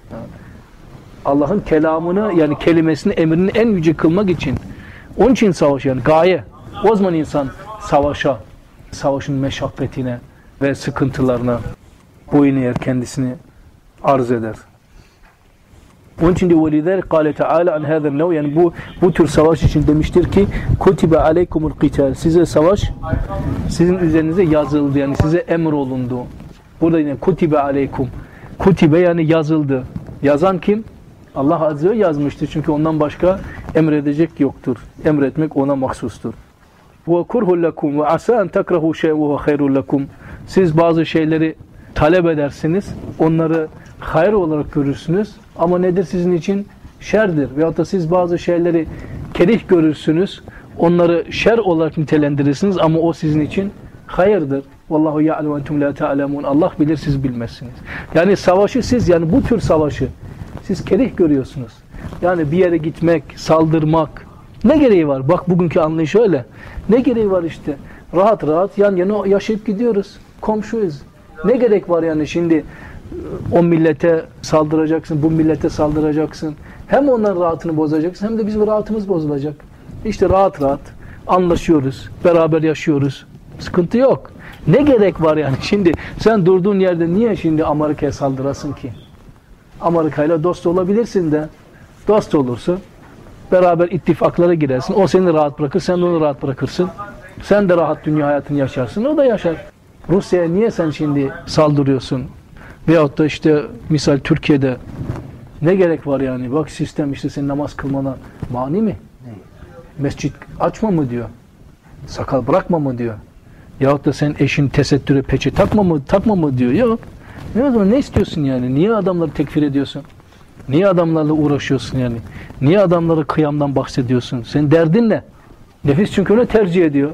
Allah'ın kelamını yani kelimesini, emrini en yüce kılmak için. Onun için savaş yani gaye. O zaman insan savaşa, savaşın meşakkatine ve sıkıntılarına boyun eğer, kendisini arz eder. Onun için de وَلِذَلِكَ قَالَ تَعَالَى عَنْ هَذَا النَّوْ yani bu bu tür savaş için demiştir ki كُتِبَ عَلَيْكُمُ الْقِتَالِ size savaş sizin üzerinize yazıldı yani size emrolundu. Burada yine kutibe aleykum. Kutibe yani yazıldı. Yazan kim? Allah Azze ve yazmıştır. Çünkü ondan başka emredecek yoktur. Emretmek ona mahsustur. Ve kurhul lekum ve asa en tekrahu şey'en ve hayrul lekum. Siz bazı şeyleri talep edersiniz. Onları hayır olarak görürsünüz. Ama nedir sizin için? Şerdir. Veyahut da siz bazı şeyleri kerih görürsünüz. Onları şer olarak nitelendirirsiniz ama o sizin için hayırdır. Vallahu ya'lemu entum la ta'lemun. Allah bilir, siz bilmezsiniz. Yani savaşı siz yani bu tür savaşı siz kerih görüyorsunuz. Yani bir yere gitmek, saldırmak ne gereği var? Bak bugünkü anlayış öyle. Ne gereği var işte? Rahat rahat yan yana yaşayıp gidiyoruz. Komşuyuz. Ne gerek var yani şimdi o millete saldıracaksın, bu millete saldıracaksın. Hem onların rahatını bozacaksın hem de bizim rahatımız bozulacak. İşte rahat rahat anlaşıyoruz, beraber yaşıyoruz. Sıkıntı yok. Ne gerek var yani? Şimdi sen durduğun yerde niye şimdi Amerika'ya saldırasın ki? Amerika'yla dost olabilirsin de. Dost olursun. Beraber ittifaklara girersin. O seni rahat bırakır, sen de onu rahat bırakırsın. Sen de rahat dünya hayatını yaşarsın, o da yaşar. Rusya'ya niye sen şimdi saldırıyorsun? Veyahut da işte misal Türkiye'de ne gerek var yani? Bak sistem işte senin namaz kılmana mani mi? Mescit açma mı diyor? Sakal bırakma mı diyor? Yahut da sen eşin tesettüre peçe takma mı, takma mı diyor? Yok. Ne o zaman ne istiyorsun yani? Niye adamları tekfir ediyorsun? Niye adamlarla uğraşıyorsun yani? Niye adamları kıyamdan bahsediyorsun? Senin derdin ne? Nefis çünkü onu tercih ediyor.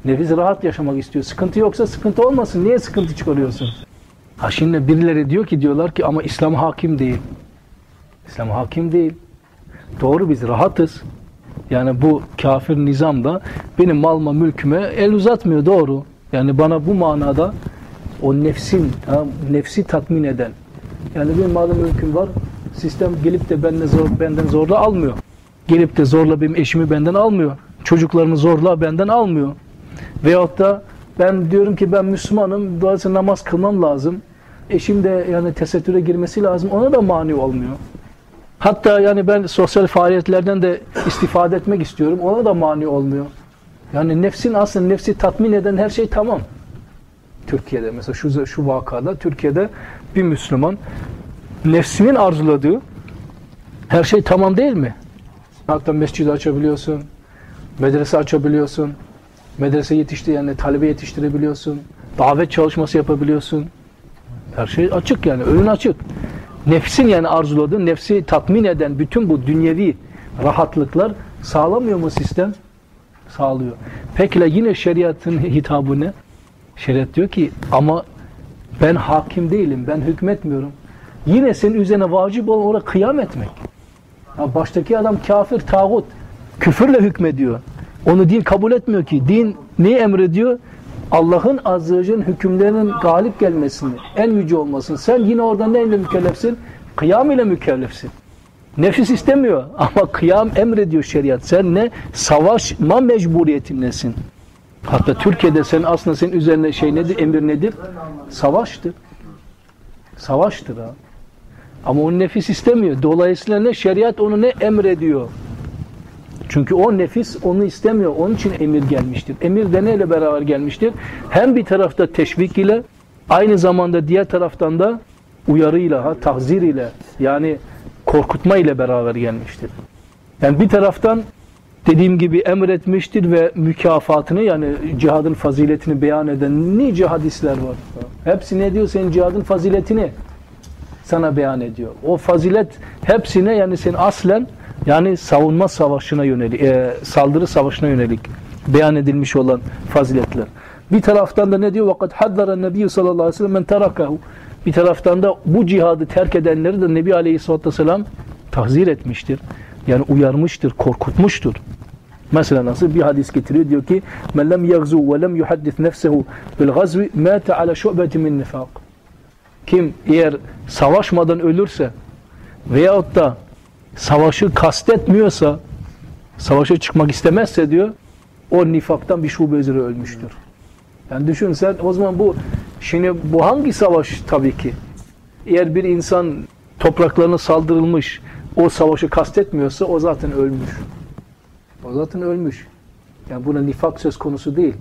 Nefis rahat yaşamak istiyor. Sıkıntı yoksa sıkıntı olmasın. Niye sıkıntı çıkarıyorsun? Ha şimdi birileri diyor ki diyorlar ki ama İslam hakim değil. İslam hakim değil. Doğru, biz rahatız. Yani bu kafir nizamda benim malma mülküme el uzatmıyor, doğru. Yani bana bu manada o nefsin, ha, nefsi tatmin eden. Yani benim malım mülküm var. Sistem gelip de benden, zor, benden zorla almıyor. Gelip de zorla benim eşimi benden almıyor. Çocuklarımı zorla benden almıyor. Veyahut da ben diyorum ki ben Müslümanım, dolayısıyla namaz kılmam lazım. Eşim de yani tesettüre girmesi lazım. Ona da mani olmuyor. Hatta yani ben sosyal faaliyetlerden de istifade etmek istiyorum. Ona da mani olmuyor. Yani nefsin aslında nefsi tatmin eden her şey tamam. Türkiye'de mesela şu, şu vakada Türkiye'de bir Müslüman nefsinin arzuladığı her şey tamam değil mi? Hatta mescid açabiliyorsun, medrese açabiliyorsun, medrese yetişti yani talebe yetiştirebiliyorsun, davet çalışması yapabiliyorsun. Her şey açık yani, önün açık. Nefsin yani arzuladığı, nefsi tatmin eden bütün bu dünyevi rahatlıklar sağlamıyor mu sistem? Sağlıyor. Peki yine şeriatın hitabı ne? Şeriat diyor ki ama ben hakim değilim, ben hükmetmiyorum. Yine senin üzerine vacip olan orada kıyam etmek. Ya baştaki adam kafir, tağut, küfürle hükmediyor. Onu din kabul etmiyor ki. Din neyi emrediyor? Allah'ın azze ve celle'nin hükümlerinin galip gelmesini, en yüce olmasını. Sen yine orada neyle mükellefsin? Kıyam ile mükellefsin. Nefis istemiyor ama kıyam emrediyor şeriat. Sen ne? Savaşma mecburiyetindesin. Hatta Türkiye'de sen aslında senin üzerine şey nedir? Emir nedir? Savaştır. Savaştır ha. Ama o nefis istemiyor. Dolayısıyla ne? Şeriat onu ne emrediyor? Çünkü o nefis onu istemiyor. Onun için emir gelmiştir. Emir de neyle beraber gelmiştir? Hem bir tarafta teşvik ile, aynı zamanda diğer taraftan da uyarıyla, ha, tahzir ile, yani korkutma ile beraber gelmiştir. Yani bir taraftan dediğim gibi emretmiştir ve mükafatını, yani cihadın faziletini beyan eden nice hadisler var. Hepsi ne diyor? Senin cihadın faziletini sana beyan ediyor. O fazilet hepsine yani senin aslen yani savunma savaşına yönelik, e, saldırı savaşına yönelik beyan edilmiş olan faziletler. Bir taraftan da ne diyor? Vakat haddara Nebi sallallahu aleyhi ve sellem men terakahu. Bir taraftan da bu cihadı terk edenleri de Nebi aleyhissalatü vesselam tahzir etmiştir. Yani uyarmıştır, korkutmuştur. Mesela nasıl bir hadis getiriyor, diyor ki men lem yagzu ve lem yuhaddis nefsehu bil gazvi mâte ala şu'beti min nifak. Kim eğer savaşmadan ölürse veyahut da savaşı kastetmiyorsa, savaşa çıkmak istemezse diyor, o nifaktan bir şube üzere ölmüştür. Yani düşün sen, o zaman bu, şimdi bu hangi savaş tabii ki? Eğer bir insan topraklarına saldırılmış, o savaşı kastetmiyorsa o zaten ölmüş. O zaten ölmüş. Yani buna nifak söz konusu değil.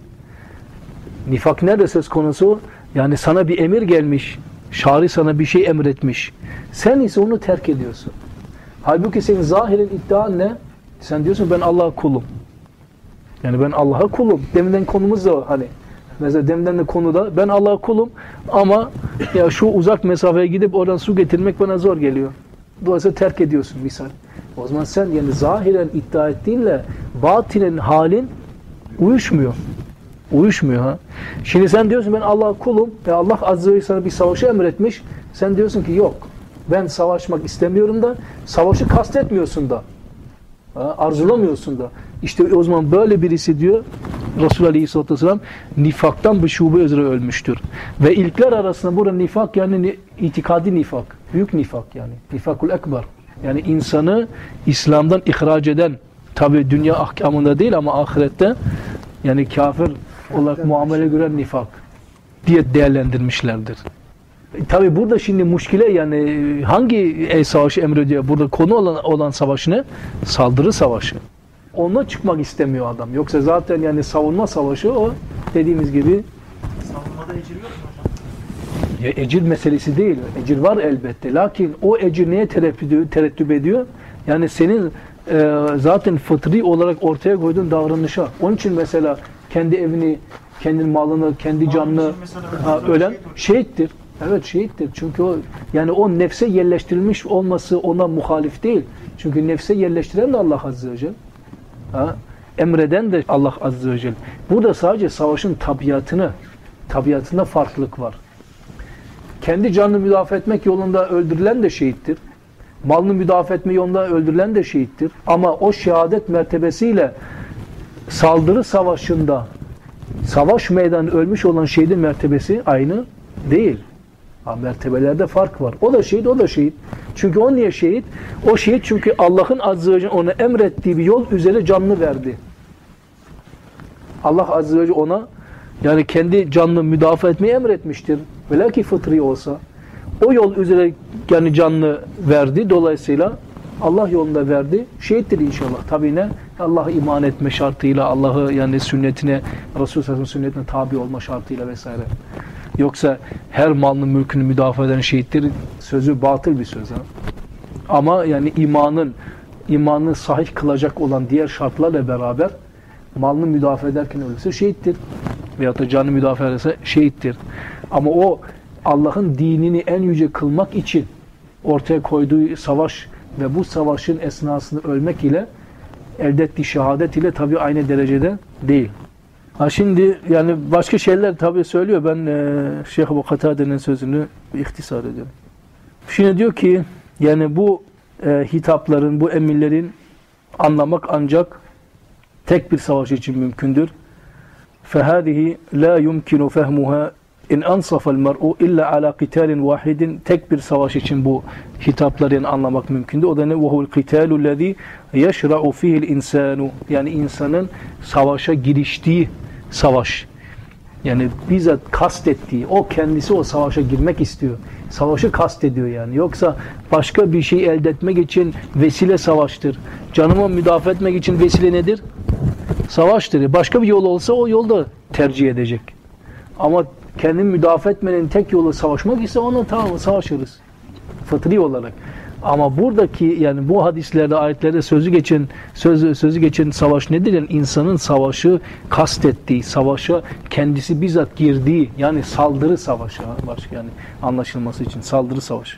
Nifak nerede söz konusu? Yani sana bir emir gelmiş, şari sana bir şey emretmiş. Sen ise onu terk ediyorsun. Halbuki senin zahirin iddian ne? Sen diyorsun ben Allah'a kulum. Yani ben Allah'a kulum. Deminden konumuz da hani. Mesela deminden de konuda ben Allah'a kulum ama ya şu uzak mesafeye gidip oradan su getirmek bana zor geliyor. Dolayısıyla terk ediyorsun misal. O zaman sen yani zahiren iddia ettiğinle batinen halin uyuşmuyor. Uyuşmuyor ha. Şimdi sen diyorsun ben Allah'a kulum ve Allah azze ve celle sana bir savaşı emretmiş. Sen diyorsun ki yok. Ben savaşmak istemiyorum da, savaşı kastetmiyorsun da, ha, arzulamıyorsun da. İşte o zaman böyle birisi diyor, Resulullah Aleyhisselatü Vesselam nifaktan bir şube üzere ölmüştür. Ve ilkler arasında burada nifak yani itikadi nifak, büyük nifak yani, nifakul ekber. Yani insanı İslam'dan ihraç eden, tabi dünya ahkamında değil ama ahirette yani kafir olarak muamele gören nifak diye değerlendirmişlerdir. Tabi burada şimdi muşkile yani hangi el savaşı emrediyor? Burada konu olan, olan savaş ne? Saldırı savaşı. Ona çıkmak istemiyor adam. Yoksa zaten yani savunma savaşı o dediğimiz gibi. Savunmada ecir yok mu hocam? Ya, ecir meselesi değil. Ecir var elbette. Lakin o ecir neye tereddüt, tereddüt ediyor? Yani senin e, zaten fıtri olarak ortaya koyduğun davranışa. Onun için mesela kendi evini, kendi malını, kendi canını ha, ölen şehittir. Evet şehittir. Çünkü o yani o nefse yerleştirilmiş olması ona muhalif değil. Çünkü nefse yerleştiren de Allah Azze ve Celle. Ha? emreden de Allah Azze ve Celle. Burada sadece savaşın tabiatını, tabiatında farklılık var. Kendi canını müdafaa etmek yolunda öldürülen de şehittir. Malını müdafaa etme yolunda öldürülen de şehittir. Ama o şehadet mertebesiyle saldırı savaşında savaş meydanı ölmüş olan şehidin mertebesi aynı değil. Ha, mertebelerde fark var. O da şehit, o da şehit. Çünkü o niye şehit? O şehit çünkü Allah'ın Azze ve Celle ona emrettiği bir yol üzere canını verdi. Allah Azze ve Celle ona yani kendi canını müdafaa etmeyi emretmiştir. Velaki fıtri olsa. O yol üzere yani canını verdi. Dolayısıyla Allah yolunda verdi. Şehittir inşallah. Tabi ne? Allah'a iman etme şartıyla, Allah'ı yani sünnetine, Resulullah sallallahu aleyhi ve sellem sünnetine tabi olma şartıyla vesaire. Yoksa her malını mülkünü müdafaa eden şehittir sözü batıl bir söz. Ha? Ama yani imanın imanı sahih kılacak olan diğer şartlarla beraber malını müdafaa ederken ölürse şehittir. Veyahut da canını müdafaa ederse şehittir. Ama o Allah'ın dinini en yüce kılmak için ortaya koyduğu savaş ve bu savaşın esnasında ölmek ile elde ettiği şehadet ile tabi aynı derecede değil. Ha şimdi yani başka şeyler tabi söylüyor. Ben e, Şeyh Ebu Katade'nin sözünü ihtisar ediyorum. Şimdi diyor ki yani bu e, hitapların, bu emirlerin anlamak ancak tek bir savaş için mümkündür. فَهَذِهِ لَا يُمْكِنُ فَهْمُهَا in ansafa'l mer'u illa ala qitalin vahidin, tek bir savaş için bu hitapları yani anlamak mümkündür. O da ne? Vuhu'l qitalu lezî yeşra'u fihi'l insanu, yani insanın savaşa giriştiği savaş. Yani bizzat kastettiği, o kendisi o savaşa girmek istiyor. Savaşı kastediyor yani. Yoksa başka bir şey elde etmek için vesile savaştır. Canımı müdafaa etmek için vesile nedir? Savaştır. Başka bir yol olsa o yolda tercih edecek. Ama kendini müdafaa etmenin tek yolu savaşmak ise ona tamam savaşırız. Fıtri olarak. Ama buradaki yani bu hadislerde, ayetlerde sözü geçen sözü, sözü geçen savaş nedir? Yani insanın savaşı kastettiği, savaşa kendisi bizzat girdiği, yani saldırı savaşı, başka yani anlaşılması için saldırı savaşı.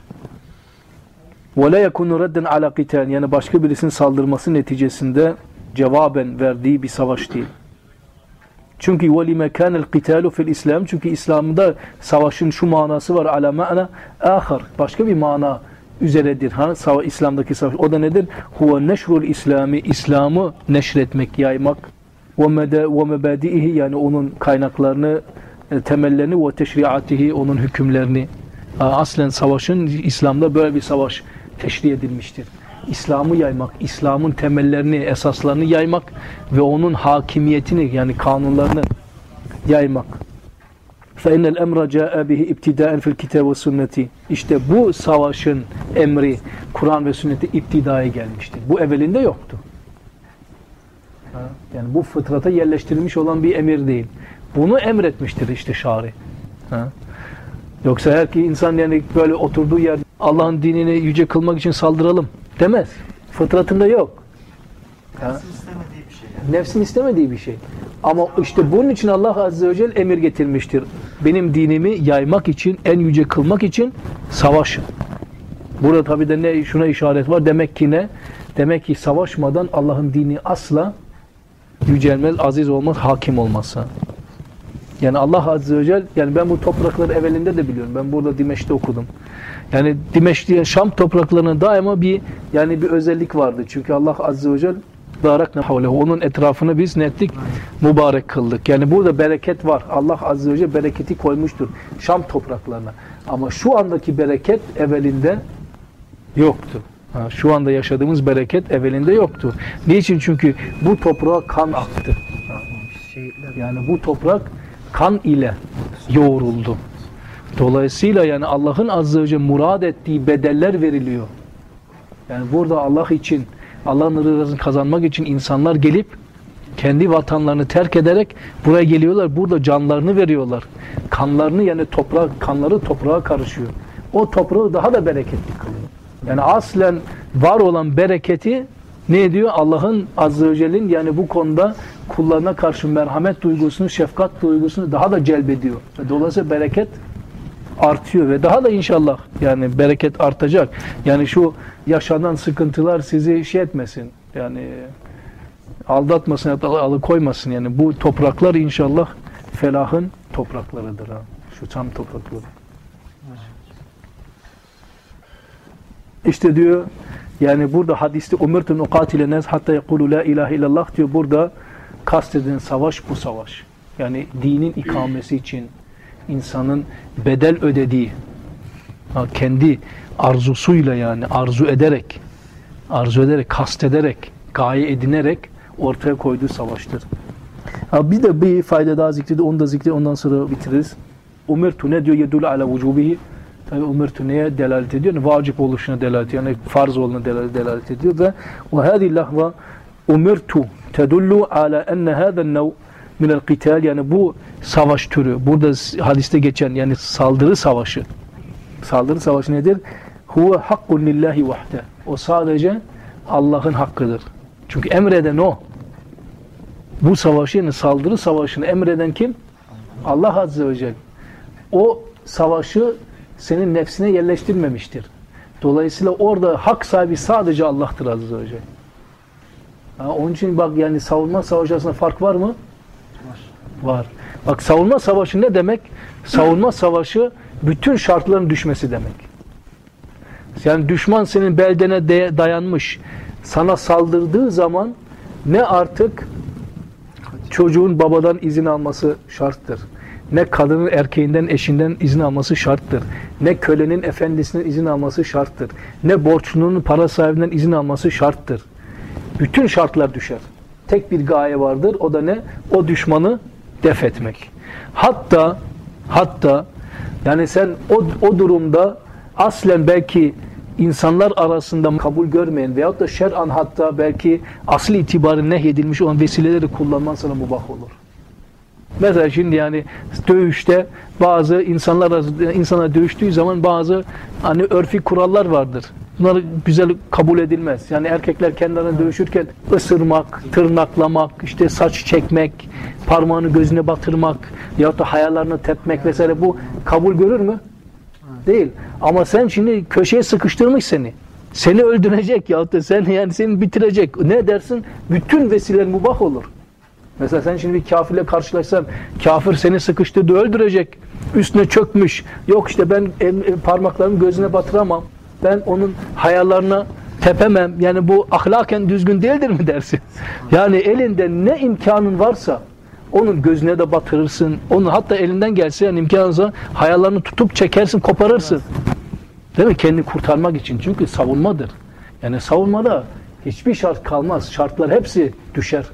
وَلَا يَكُنُ رَدًّا عَلَى قِتَالٍ, yani başka birisinin saldırması neticesinde cevaben verdiği bir savaş değil. Çünkü وَلِمَا كَانَ الْقِتَالُ فِي الْإِسْلَامِ, çünkü İslam'da savaşın şu manası var, ala ma'na ahar, başka bir mana üzeredir. Ha, İslam'daki savaş. O da nedir? Huve neşrul İslami, İslam'ı neşretmek, yaymak. Ve mebadihi, yani onun kaynaklarını, temellerini, ve teşriatihi, onun hükümlerini. Aslen savaşın İslam'da böyle bir savaş teşri edilmiştir. İslam'ı yaymak, İslam'ın temellerini, esaslarını yaymak ve onun hakimiyetini, yani kanunlarını yaymak. فَاِنَّ الْاَمْرَ جَاءَ بِهِ اِبْتِدَاءً فِي الْكِتَابِ وَالسُنَّةِ, İşte bu savaşın emri Kur'an ve sünnete iptidaya gelmiştir. Bu evvelinde yoktu. Ha? Yani bu fıtrata yerleştirilmiş olan bir emir değil. Bunu emretmiştir işte şari. Ha? Yoksa her ki insan yani böyle oturduğu yer Allah'ın dinini yüce kılmak için saldıralım demez. Fıtratında yok. Ha? Nefsin istemediği bir şey. Yani. Nefsin istemediği bir şey. Ama işte bunun için Allah Azze ve Celle emir getirmiştir. Benim dinimi yaymak için, en yüce kılmak için savaşın. Burada tabi de ne, şuna işaret var. Demek ki ne? Demek ki savaşmadan Allah'ın dini asla yücelmez, aziz olmaz, hakim olmazsa. Yani Allah Azze ve Celle, yani ben bu toprakları evvelinde de biliyorum. Ben burada Dimeş'te okudum. Yani Dimeş'te, Şam topraklarına daima bir yani bir özellik vardı. Çünkü Allah Azze ve Celle onun etrafını biz netlik mübarek kıldık. Yani burada bereket var. Allah Azze ve Celle bereketi koymuştur Şam topraklarına. Ama şu andaki bereket evvelinde yoktu. Ha, şu anda yaşadığımız bereket evvelinde yoktu. Niçin? Çünkü bu toprağa kan aktı. Ha, yani bu toprak kan ile yoğruldu. Dolayısıyla yani Allah'ın Azze ve Celle murad ettiği bedeller veriliyor. Yani burada Allah için, Allah'ın rızasını kazanmak için insanlar gelip kendi vatanlarını terk ederek buraya geliyorlar. Burada canlarını veriyorlar. Kanlarını, yani toprak, kanları toprağa karışıyor. O toprağı daha da bereketli kılıyor. Yani aslen var olan bereketi ne ediyor? Allah'ın Azze ve Celle'nin yani bu konuda kullarına karşı merhamet duygusunu, şefkat duygusunu daha da celbediyor. Ve dolayısıyla bereket artıyor ve daha da inşallah yani bereket artacak. Yani şu yaşanan sıkıntılar sizi şey etmesin. Yani aldatmasın, hatta alıkoymasın yani. Bu topraklar inşallah felahın topraklarıdır ha. Şu tam toprakları. İşte diyor yani burada hadiste umirtu nuqatile nas hatta yekulu la ilahe illallah diyor. Burada kastedilen savaş bu savaş. Yani dinin ikamesi için insanın bedel ödediği, ha, kendi arzusuyla yani arzu ederek, arzu ederek, kastederek, gaye edinerek ortaya koyduğu savaştır. Ha, bir de bir fayda daha zikredi, onu da zikredi, ondan sonra bitiririz. Umirtu ne diyor? Yedul ala vücubihi. Tabi umirtu neye delalet ediyor? Vacip oluşuna delalet, yani farz olduğuna delalet ediyor ve ve hadi lahva umirtu tedullu ala enne hâzen nev minel qital, yani bu savaş türü, burada hadiste geçen yani saldırı savaşı. Saldırı savaşı nedir? Huve hakkun lillahi vahde. O sadece Allah'ın hakkıdır. Çünkü emreden o. Bu savaşı, yani saldırı savaşını emreden kim? Allah Azze ve Celle. O savaşı senin nefsine yerleştirmemiştir. Dolayısıyla orada hak sahibi sadece Allah'tır Azze ve Celle. Ha, onun için bak yani savunma savaşı arasında fark var mı? Var. Var. Bak savunma savaşı ne demek? Savunma savaşı bütün şartların düşmesi demek. Yani düşman senin beldene dayanmış, sana saldırdığı zaman ne artık çocuğun babadan izin alması şarttır. Ne kadının erkeğinden, eşinden izin alması şarttır. Ne kölenin efendisinden izin alması şarttır. Ne borçlunun para sahibinden izin alması şarttır. Bütün şartlar düşer. Tek bir gaye vardır. O da ne? O düşmanı def etmek. Hatta hatta yani sen o, o durumda aslen belki insanlar arasında kabul görmeyen veyahut da şer'an hatta belki asli itibarı nehyedilmiş olan vesileleri kullanman sana mubah olur. Mesela şimdi yani dövüşte bazı insanlar arasında, insanlar dövüştüğü zaman bazı hani örfi kurallar vardır. Bunlar güzel kabul edilmez. Yani erkekler kendilerine dövüşürken ısırmak, tırnaklamak, işte saç çekmek, parmağını gözüne batırmak yahut da hayalarını tepmek vesaire bu kabul görür mü? Değil. Ama sen şimdi köşeye sıkıştırmış seni. Seni öldürecek yahut da sen yani seni bitirecek. Ne dersin? Bütün vesileler mubah olur. Mesela sen şimdi bir kafirle karşılaşsan, kafir seni sıkıştırdı, öldürecek. Üstüne çökmüş. Yok işte ben el, parmaklarımı gözüne batıramam. Ben onun hayalarına tepemem. Yani bu ahlaken düzgün değildir mi dersin? Yani elinde ne imkanın varsa onun gözüne de batırırsın. Onun hatta elinden gelse yani imkanınsa hayalarını tutup çekersin, koparırsın. Değil mi? Kendini kurtarmak için. Çünkü savunmadır. Yani savunmada hiçbir şart kalmaz. Şartlar hepsi düşer.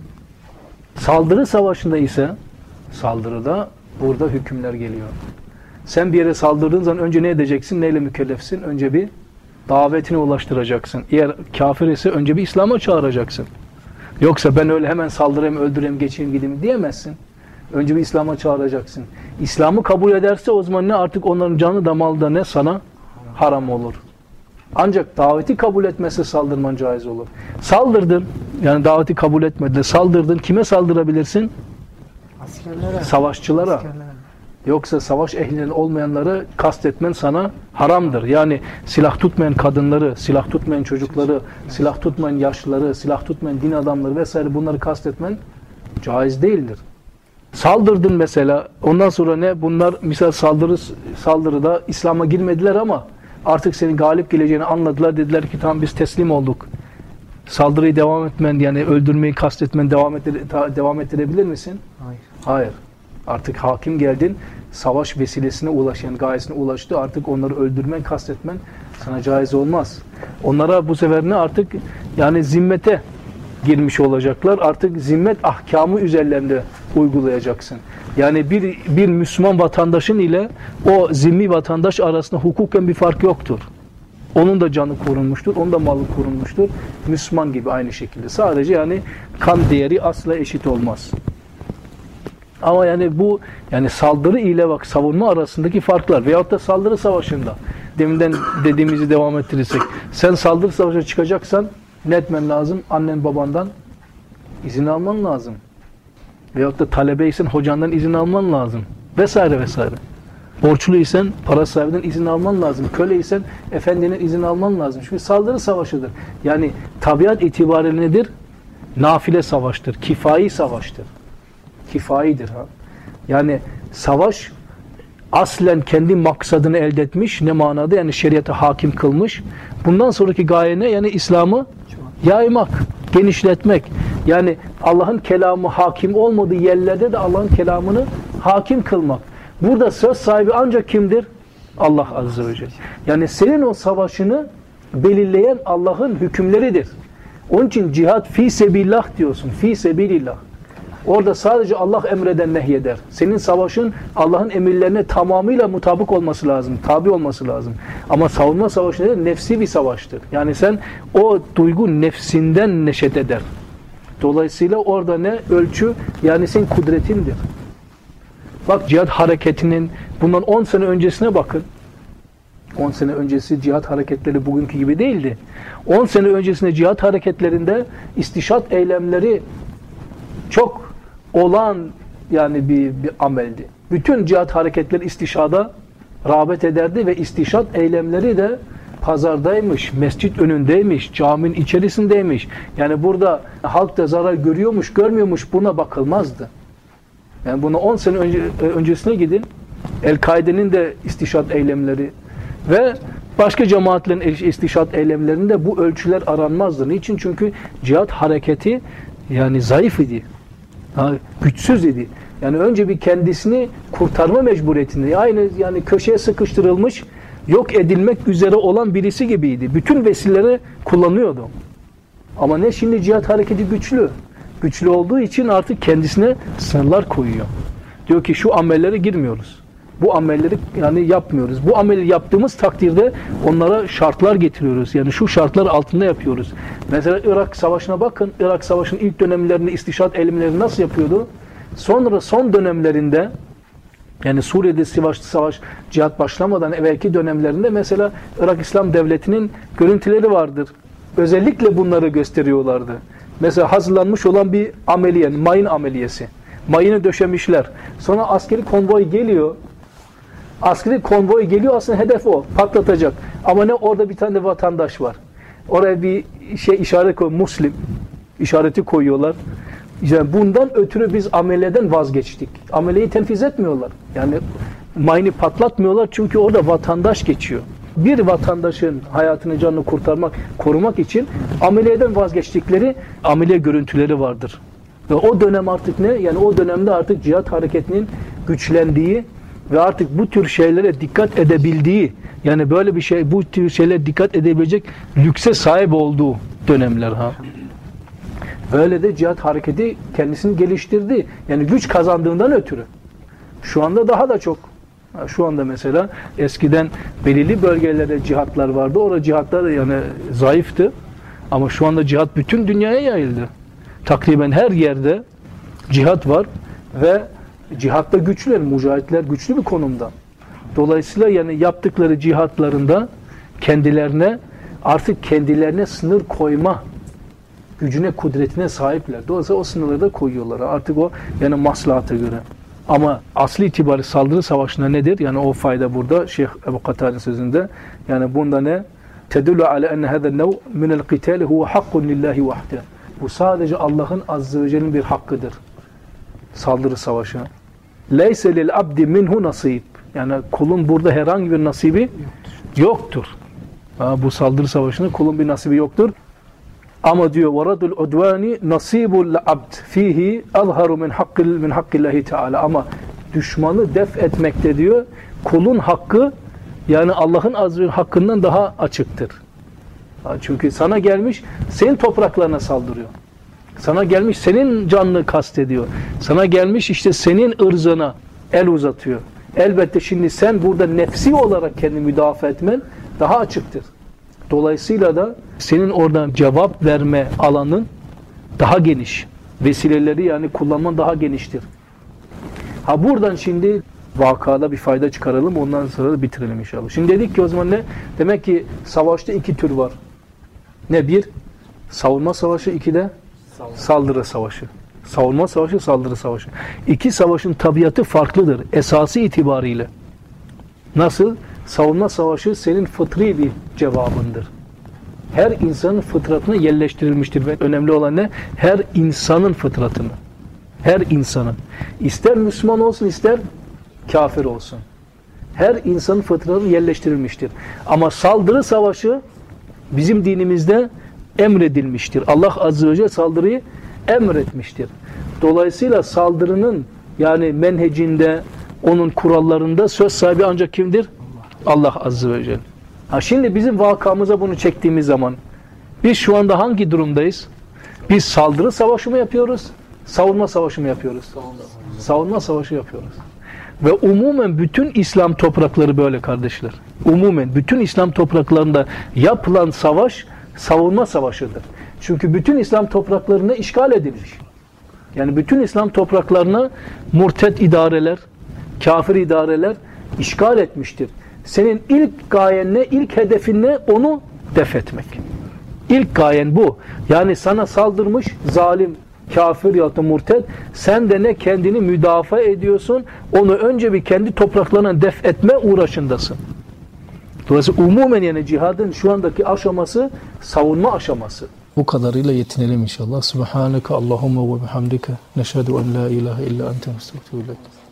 Saldırı savaşında ise saldırıda burada hükümler geliyor. Sen bir yere saldırdığın zaman önce ne edeceksin? Neyle mükellefsin? Önce bir davetine ulaştıracaksın. Eğer kafir ise önce bir İslam'a çağıracaksın. Yoksa ben öyle hemen saldırayım, öldüreyim, geçeyim, gideyim diyemezsin. Önce bir İslam'a çağıracaksın. İslam'ı kabul ederse o zaman ne artık onların canı da malı da ne sana haram olur. Ancak daveti kabul etmezse saldırman caiz olur. Saldırdın, yani daveti kabul etmedi, saldırdın, kime saldırabilirsin? Askerlere. Savaşçılara. Askerlere. Yoksa savaş ehlinin olmayanları kastetmen sana haramdır. Yani silah tutmayan kadınları, silah tutmayan çocukları, silah tutmayan yaşlıları, silah tutmayan din adamları vesaire bunları kastetmen caiz değildir. Saldırdın mesela, ondan sonra ne? Bunlar misal saldırı, saldırıda İslam'a girmediler ama artık senin galip geleceğini anladılar. Dediler ki tamam biz teslim olduk. Saldırıyı devam etmen, yani öldürmeyi kastetmen devam, ettir, devam ettirebilir misin? Hayır. Hayır. Artık hakim geldin, savaş vesilesine ulaşan, gayesine ulaştı. Artık onları öldürmen, kastetmen sana caiz olmaz. Onlara bu sefer ne artık? Yani zimmete girmiş olacaklar. Artık zimmet ahkamı üzerlerinde uygulayacaksın. Yani bir, bir Müslüman vatandaşın ile o zimmi vatandaş arasında hukuken bir fark yoktur. Onun da canı korunmuştur, onun da malı korunmuştur. Müslüman gibi aynı şekilde. Sadece yani kan değeri asla eşit olmaz. Ama yani bu yani saldırı ile bak savunma arasındaki farklar veyahut da saldırı savaşında deminden dediğimizi devam ettirirsek sen saldırı savaşa çıkacaksan ne etmen lazım? Annen babandan izin alman lazım. Veyahut da talebeysen hocandan izin alman lazım. Vesaire vesaire. Borçluysan para sahibinden izin alman lazım. Köleysen efendinin izin alman lazım. Çünkü saldırı savaşıdır. Yani tabiat itibariyle nedir? nafile savaştır, kifai savaştır. Kifaidir ha. Yani savaş aslen kendi maksadını elde etmiş. Ne manada? Yani şeriatı hakim kılmış. Bundan sonraki gaye ne? Yani İslam'ı yaymak, genişletmek. Yani Allah'ın kelamı hakim olmadığı yerlerde de Allah'ın kelamını hakim kılmak. Burada söz sahibi ancak kimdir? Allah Azze ve Celle. Yani senin o savaşını belirleyen Allah'ın hükümleridir. Onun için cihat fi sebillah diyorsun. Fi sebilillah. Orada sadece Allah emreden nehyeder. Senin savaşın Allah'ın emirlerine tamamıyla mutabık olması lazım. Tabi olması lazım. Ama savunma savaşı nedir? Nefsi bir savaştır. Yani sen o duygu nefsinden neşet eder. Dolayısıyla orada ne? Ölçü yani senin kudretindir. Bak cihat hareketinin bundan on sene öncesine bakın. on sene öncesi cihat hareketleri bugünkü gibi değildi. on sene öncesinde cihat hareketlerinde istişat eylemleri çok olan yani bir, bir ameldi. Bütün cihat hareketleri istişada rağbet ederdi ve istişat eylemleri de pazardaymış, mescit önündeymiş, caminin içerisindeymiş. Yani burada halk da zarar görüyormuş, görmüyormuş buna bakılmazdı. Yani buna on sene önce, öncesine gidin. El-Kaide'nin de istişat eylemleri ve başka cemaatlerin istişat eylemlerinde bu ölçüler aranmazdı. Niçin? Çünkü cihat hareketi yani zayıf idi. Ha, güçsüz idi. Yani önce bir kendisini kurtarma mecburiyetinde. Aynı yani köşeye sıkıştırılmış, yok edilmek üzere olan birisi gibiydi. Bütün vesileleri kullanıyordu. Ama ne şimdi cihat hareketi güçlü. Güçlü olduğu için artık kendisine sınırlar koyuyor. Diyor ki şu amellere girmiyoruz. Bu amelleri yani yapmıyoruz. Bu ameli yaptığımız takdirde onlara şartlar getiriyoruz. Yani şu şartlar altında yapıyoruz. Mesela Irak Savaşı'na bakın. Irak Savaşı'nın ilk dönemlerinde istişat eylemleri nasıl yapıyordu? Sonra son dönemlerinde yani Suriye'de savaş, savaş cihat başlamadan evvelki dönemlerinde mesela Irak İslam Devleti'nin görüntüleri vardır. Özellikle bunları gösteriyorlardı. Mesela hazırlanmış olan bir ameliye, mayın ameliyesi. Mayını döşemişler. Sonra askeri konvoy geliyor. Askeri konvoy geliyor aslında hedef o. Patlatacak. Ama ne orada bir tane vatandaş var. Oraya bir şey işaret koy, Muslim işareti koyuyorlar. Yani bundan ötürü biz ameliyeden vazgeçtik. Ameliyeyi tenfiz etmiyorlar. Yani mayını patlatmıyorlar çünkü orada vatandaş geçiyor. Bir vatandaşın hayatını, canını kurtarmak, korumak için ameliyeden vazgeçtikleri ameliye görüntüleri vardır. Ve o dönem artık ne? Yani o dönemde artık cihat hareketinin güçlendiği ve artık bu tür şeylere dikkat edebildiği, yani böyle bir şey, bu tür şeylere dikkat edebilecek lükse sahip olduğu dönemler ha. Böyle de cihat hareketi kendisini geliştirdi. Yani güç kazandığından ötürü. Şu anda daha da çok. Şu anda mesela eskiden belirli bölgelerde cihatlar vardı. Orada cihatlar yani zayıftı. Ama şu anda cihat bütün dünyaya yayıldı. Takriben her yerde cihat var ve cihatta güçlüler, mücahitler güçlü bir konumda. Dolayısıyla yani yaptıkları cihatlarında kendilerine artık kendilerine sınır koyma gücüne, kudretine sahipler. Dolayısıyla o sınırları da koyuyorlar. Artık o yani maslahata göre. Ama asli itibariyle saldırı savaşında nedir? Yani o fayda burada Şeyh Ebu Katade sözünde. Yani bunda ne? Tedullu ala enne hâzel nev minel qitâli huve hakkun lillahi vahde. Bu sadece Allah'ın azze ve celle'nin bir hakkıdır. Saldırı savaşı. Leyse lil abdi minhu nasib. Yani kulun burada herhangi bir nasibi yoktur. yoktur. Ha, bu saldırı savaşında kulun bir nasibi yoktur. Ama diyor varadul udvani nasibul abd fihi azharu min hakkil min hakkillahi teala. Ama düşmanı def etmekte diyor kulun hakkı yani Allah'ın azze hakkından daha açıktır. Çünkü sana gelmiş senin topraklarına saldırıyor. Sana gelmiş senin canını kastediyor. Sana gelmiş işte senin ırzına el uzatıyor. Elbette şimdi sen burada nefsi olarak kendini müdafaa etmen daha açıktır. Dolayısıyla da senin oradan cevap verme alanın daha geniş. Vesileleri yani kullanman daha geniştir. Ha buradan şimdi vakada bir fayda çıkaralım. Ondan sonra da bitirelim inşallah. Şimdi dedik ki o zaman ne? Demek ki savaşta iki tür var. Ne? Bir, savunma savaşı. İki de saldırı savaşı. Savunma savaşı, saldırı savaşı. İki savaşın tabiatı farklıdır. Esası itibariyle. Nasıl? Savunma savaşı senin fıtri bir cevabındır. her insanın fıtratına yerleştirilmiştir. Ve önemli olan ne? Her insanın fıtratını. Her insanın. İster Müslüman olsun, ister kafir olsun. Her insanın fıtratına yerleştirilmiştir. Ama saldırı savaşı bizim dinimizde emredilmiştir. Allah Azze ve Celle saldırıyı emretmiştir. Dolayısıyla saldırının yani menhecinde, onun kurallarında söz sahibi ancak kimdir? Allah Azze ve Celle. Ha şimdi bizim vakamıza bunu çektiğimiz zaman biz şu anda hangi durumdayız? Biz saldırı savaşı mı yapıyoruz? Savunma savaşı mı yapıyoruz? Savunma, savunma savaşı yapıyoruz. Ve umumen bütün İslam toprakları böyle kardeşler. Umumen bütün İslam topraklarında yapılan savaş savunma savaşıdır. Çünkü bütün İslam topraklarına işgal edilmiş. Yani bütün İslam topraklarına murtet idareler, kafir idareler işgal etmiştir. Senin ilk gayen ne, ilk hedefin ne? Onu def etmek. İlk gayen bu. Yani sana saldırmış zalim, kafir ya da murted, sen de ne kendini müdafaa ediyorsun, onu önce bir kendi topraklarına def etme uğraşındasın. Dolayısıyla umumen yani cihadın şu andaki aşaması savunma aşaması. Bu kadarıyla yetinelim inşallah. Subhaneke Allahumma ve bihamdike neşhedü en la ilahe illa ente nestağfiruke.